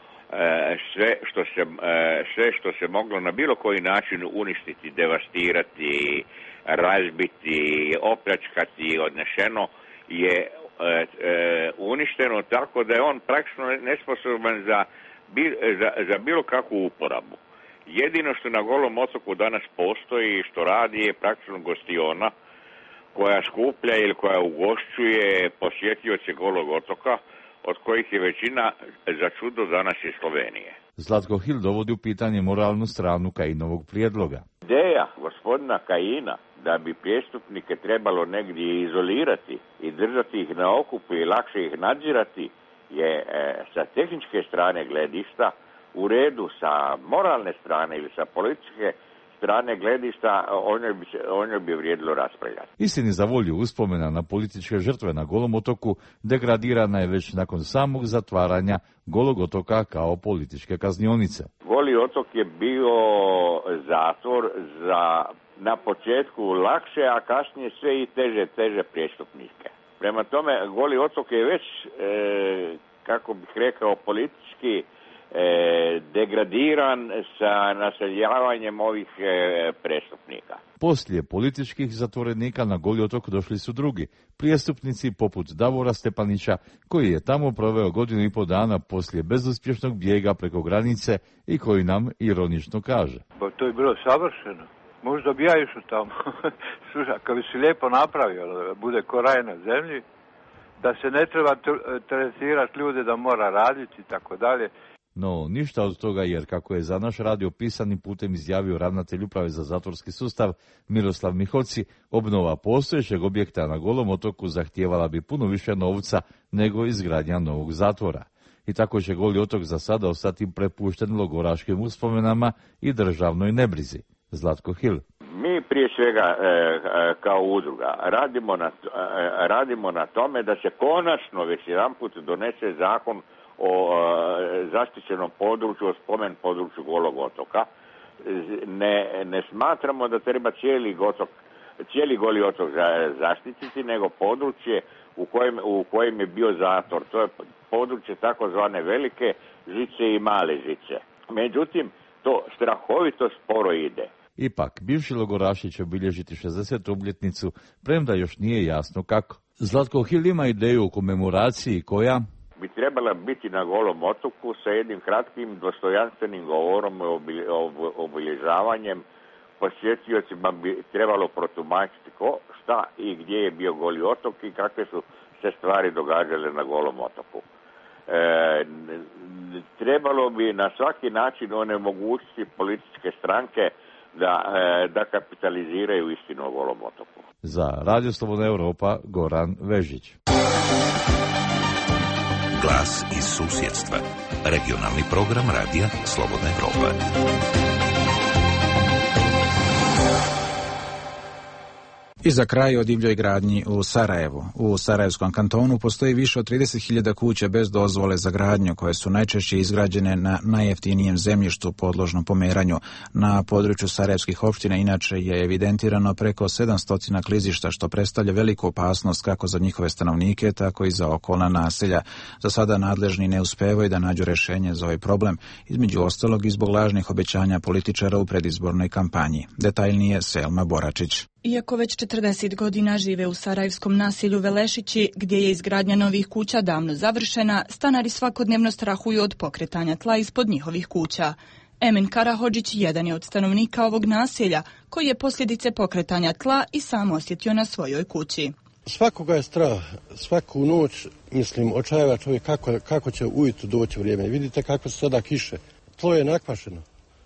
Sve što se moglo na bilo koji način uništiti, devastirati, razbiti, opljačkati, odnešeno je uništeno tako da je on praktično nesposoban za bilo kakvu uporabu. Jedino što na Golom otoku danas postoji i što radi je praktično gostiona koja skuplja ili koja ugošćuje posjetioce Golog otoka, od kojih je većina za čudo danas iz Slovenije. Zlatko Hill dovodi u pitanje moralnu stranu Kajinovog prijedloga. Ideja gospodina Kajina da bi prijestupnike trebalo negdje izolirati i držati ih na okupu i lakše ih nadzirati je sa tehničke strane gledišta u redu, sa moralne strane ili sa političke strane gledišta o njoj bi vrijedilo raspravljati. Istini za volju, uspomena na političke žrtve na Golom otoku degradirana je već nakon samog zatvaranja Golog otoka kao političke kaznionice. Goli otok je bio zatvor za na početku lakše, a kasnije sve i teže prijestupnike. Prema tome, Goli otok je već, kako bih rekao, politički degradiran sa naseljavanjem ovih prestupnika. Poslije političkih zatvorenika na Goli otok došli su drugi, prijestupnici poput Davora Stepanića, koji je tamo proveo 1.5 godina poslije bezuspješnog bijega preko granice i koji nam ironično kaže. Pa to je bilo savršeno. Možda bi ja išao tamo. Slušaj, kad bi se lijepo napravio, da bude ko raj na zemlji, da se ne treba tretirati ljude da mora raditi i tako dalje. No, ništa od toga, jer kako je za naš radio pisanim putem izjavio ravnatelj uprave za zatvorski sustav Miroslav Mihoci, obnova postojećeg objekta na Golom otoku zahtijevala bi puno više novca nego izgradnja novog zatvora. I tako će Goli otok za sada ostati prepušten logoraškim uspomenama i državnoj nebrizi. Zlatko Hill. Mi prije svega kao udruga radimo na tome da se konačno već jedanput donese zakon o zaštićenom području, o spomen području Golog otoka. Ne smatramo da treba cijeli Goli otok zaštititi, nego područje u kojem je bio zatvor. To je područje takozvane velike žice i male žice. Međutim, to strahovito sporo ide. Ipak, bivši logoraši će obilježiti 60. obljetnicu, premda još nije jasno kako. Zlatko Hill ima ideju o komemoraciji koja bi trebala biti na Golom otoku sa jednim kratkim dostojanstvenim govorom i obilježavanjem. Posjetiocima bi trebalo protumačiti ko, šta i gdje je bio Goli otok i kakve su se stvari događale na Golom otoku. Trebalo bi na svaki način onemogućiti političke stranke da kapitaliziraju istinu o Golom otoku. Za Radio Slobodna Europa, Goran Vežić. Glas iz susjedstva. Regionalni program Radija Slobodna Europa. I za kraj o divljoj gradnji u Sarajevu. U Sarajevskom kantonu postoji više od 30.000 kuća bez dozvole za gradnju, koje su najčešće izgrađene na najjeftinijem zemljištu podložnom pomeranju. Na području sarajevskih opština inače je evidentirano preko 700 klizišta, što predstavlja veliku opasnost kako za njihove stanovnike, tako i za okolna naselja. Za sada nadležni ne uspevaju da nađu rješenje za ovaj problem, između ostalog i zbog lažnih obećanja političara u predizbornoj kampanji. Detaljnije Selma Boračić. Iako već 40 godina žive u sarajevskom naselju Velešići, gdje je izgradnja novih kuća davno završena, stanari svakodnevno strahuju od pokretanja tla ispod njihovih kuća. Emin Karahodžić jedan je od stanovnika ovog naselja, koji je posljedice pokretanja tla i sam osjetio na svojoj kući. Svakoga je strah, svaku noć, očajava čovjek kako će ujutro doći vrijeme. Vidite kakve su sada kiše, tlo je nakvašeno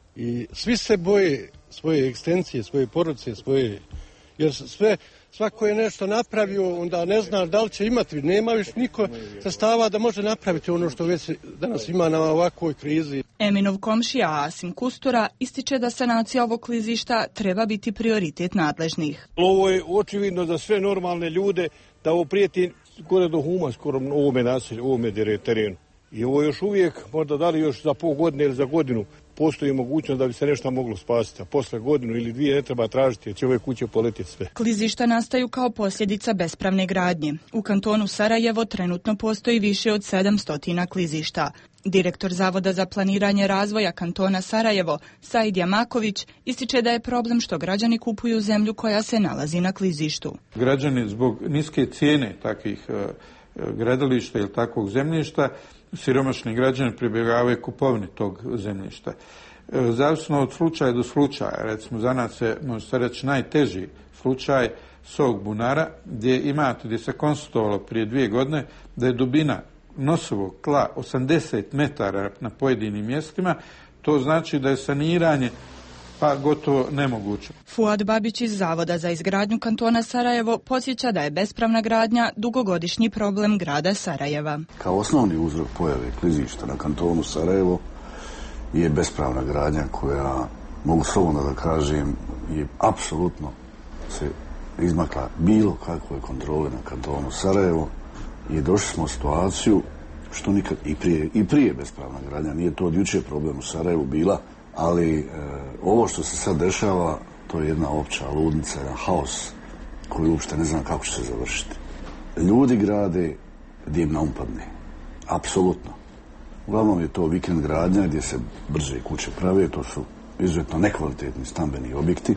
i svi se boje svoje ekstencije, svoje porodice, jer svako je nešto napravio, onda ne zna da li će imati, nema još niko sredstava da može napraviti ono što već danas ima na ovakvoj krizi. Eminov komšija Asim Kustura ističe da sanacija ovog klizišta treba biti prioritet nadležnih. Ovo je očevidno za sve normalne ljude da ovo prijeti gore do Huma, skoro ovome naselju, ovome terenu. I ovo još uvijek, možda da li još za pol godine ili za godinu, postoji mogućnost da bi se nešto moglo spasiti, a posle godinu ili dvije ne treba tražiti, jer će ove kuće poletiti sve. Klizišta nastaju kao posljedica bespravne gradnje. U kantonu Sarajevo trenutno postoji više od 700 klizišta. Direktor Zavoda za planiranje razvoja kantona Sarajevo, Said Jamaković, ističe da je problem što građani kupuju zemlju koja se nalazi na klizištu. Građani zbog niske cijene takvih gradilišta ili takvog zemljišta, siromašni građani pribjegavaju kupovini tog zemljišta. Zavisno od slučaja do slučaja, recimo za nas je, može se reći, najteži slučaj Sog bunara, gdje se konstatovalo prije 2 godine da je dubina nosovog tla 80 metara na pojedinim mjestima. To znači da je saniranje pa gotovo nemoguće. Fuad Babić iz Zavoda za izgradnju kantona Sarajevo podsjeća da je bespravna gradnja dugogodišnji problem grada Sarajeva. Kao osnovni uzrok pojave klizišta na kantonu Sarajevo je bespravna gradnja koja, mogu slobodno da kažem, je apsolutno se izmakla bilo kakve kontrole na kantonu Sarajevo i došli smo u situaciju što nikad i prije bespravna gradnja, nije to od jučer problem u Sarajevu bila, ali ovo što se sad dešava, to je jedna opća ludnica, jedan haos koji uopšte ne znam kako će se završiti. Ljudi grade gdje im naumpadne, apsolutno. Uglavnom je to vikend gradnja gdje se brže kuće prave, to su izuzetno nekvalitetni stambeni objekti,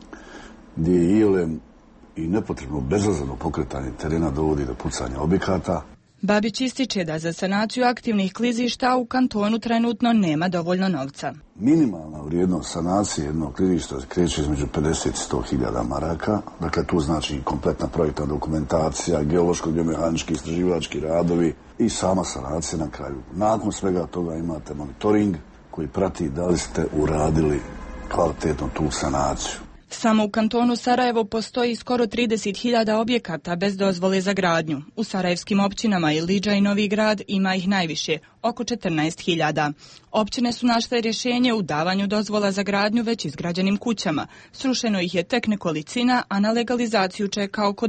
gdje je iolem i nepotrebno bezazleno pokretanje terena dovodi do pucanja objekata. Babić ističe da za sanaciju aktivnih klizišta u kantonu trenutno nema dovoljno novca. Minimalna vrijednost sanacije jednog klizišta kreće između 50 i 100.000 maraka. Dakle, tu znači kompletna projektna dokumentacija, geološko-geomehanički istraživački radovi i sama sanacija na kraju. Nakon svega toga imate monitoring koji prati da li ste uradili kvalitetno tu sanaciju. Samo u kantonu Sarajevo postoji skoro 30.000 objekata bez dozvole za gradnju. U sarajevskim općinama Ilidža i Novi Grad ima ih najviše, oko 14.000. Općine su našle rješenje u davanju dozvola za gradnju već izgrađenim kućama. Srušeno ih je tek nekolicina, a na legalizaciju čeka oko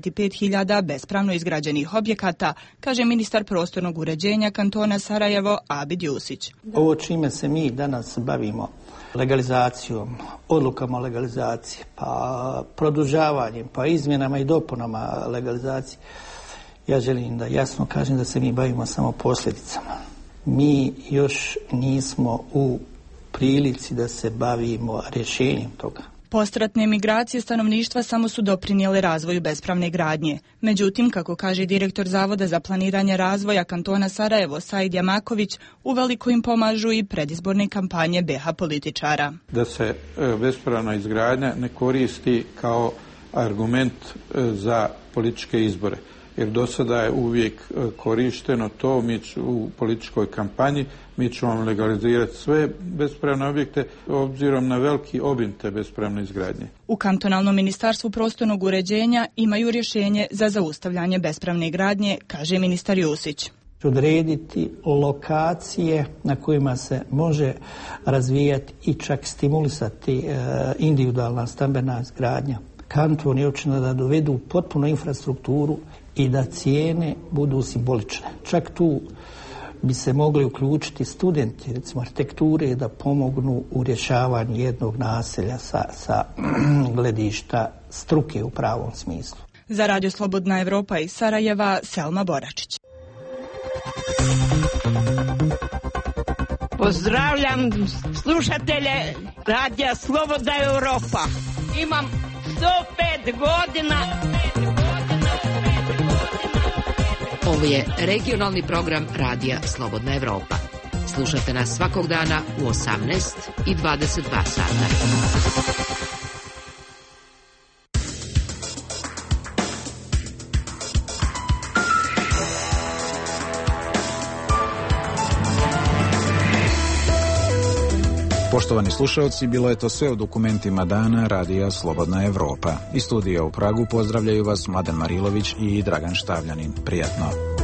25.000 bespravno izgrađenih objekata, kaže ministar prostornog uređenja kantona Sarajevo Abid Jusić. Ovo čime se mi danas bavimo, legalizacijom, odlukama o legalizaciji, pa produžavanjem, pa izmjenama i dopunama legalizacije. Ja želim da jasno kažem da se mi bavimo samo posljedicama. Mi još nismo u prilici da se bavimo rješenjem toga. Postratne migracije stanovništva samo su doprinijele razvoju bespravne gradnje. Međutim, kako kaže direktor Zavoda za planiranje razvoja kantona Sarajevo, Said Jamaković, uveliko im pomažu i predizborne kampanje BH političara. Da se bespravna izgradnja ne koristi kao argument za političke izbore. Jer do sada je uvijek korišteno to, u političkoj kampanji mi ćemo vam legalizirati sve bespravne objekte obzirom na veliki obim te bespravne izgradnje. U kantonalnom ministarstvu prostornog uređenja imaju rješenje za zaustavljanje bespravne gradnje, kaže ministar Jusić. Odrediti lokacije na kojima se može razvijati i čak stimulisati individualna stambena izgradnja. kanton i općina da dovedu potpuno infrastrukturu i da cijene budu simbolične. Čak tu bi se mogli uključiti studenti, recimo arhitekture, da pomognu u rješavanju jednog naselja sa gledišta struke u pravom smislu. Za Radio Slobodna Evropa iz Sarajeva, Selma Boračić. Pozdravljam slušatelje Radija Slobodna Evropa. Imam 105 godina. Ovo je regionalni program Radija Slobodna Evropa. Slušate nas svakog dana u 18 i 22 sata. Poštovani slušalci, bilo je to sve u dokumentima dana Radija Slobodna Evropa. Iz studija u Pragu pozdravljaju vas Mladen Marilović i Dragan Štavljanin. Prijatno.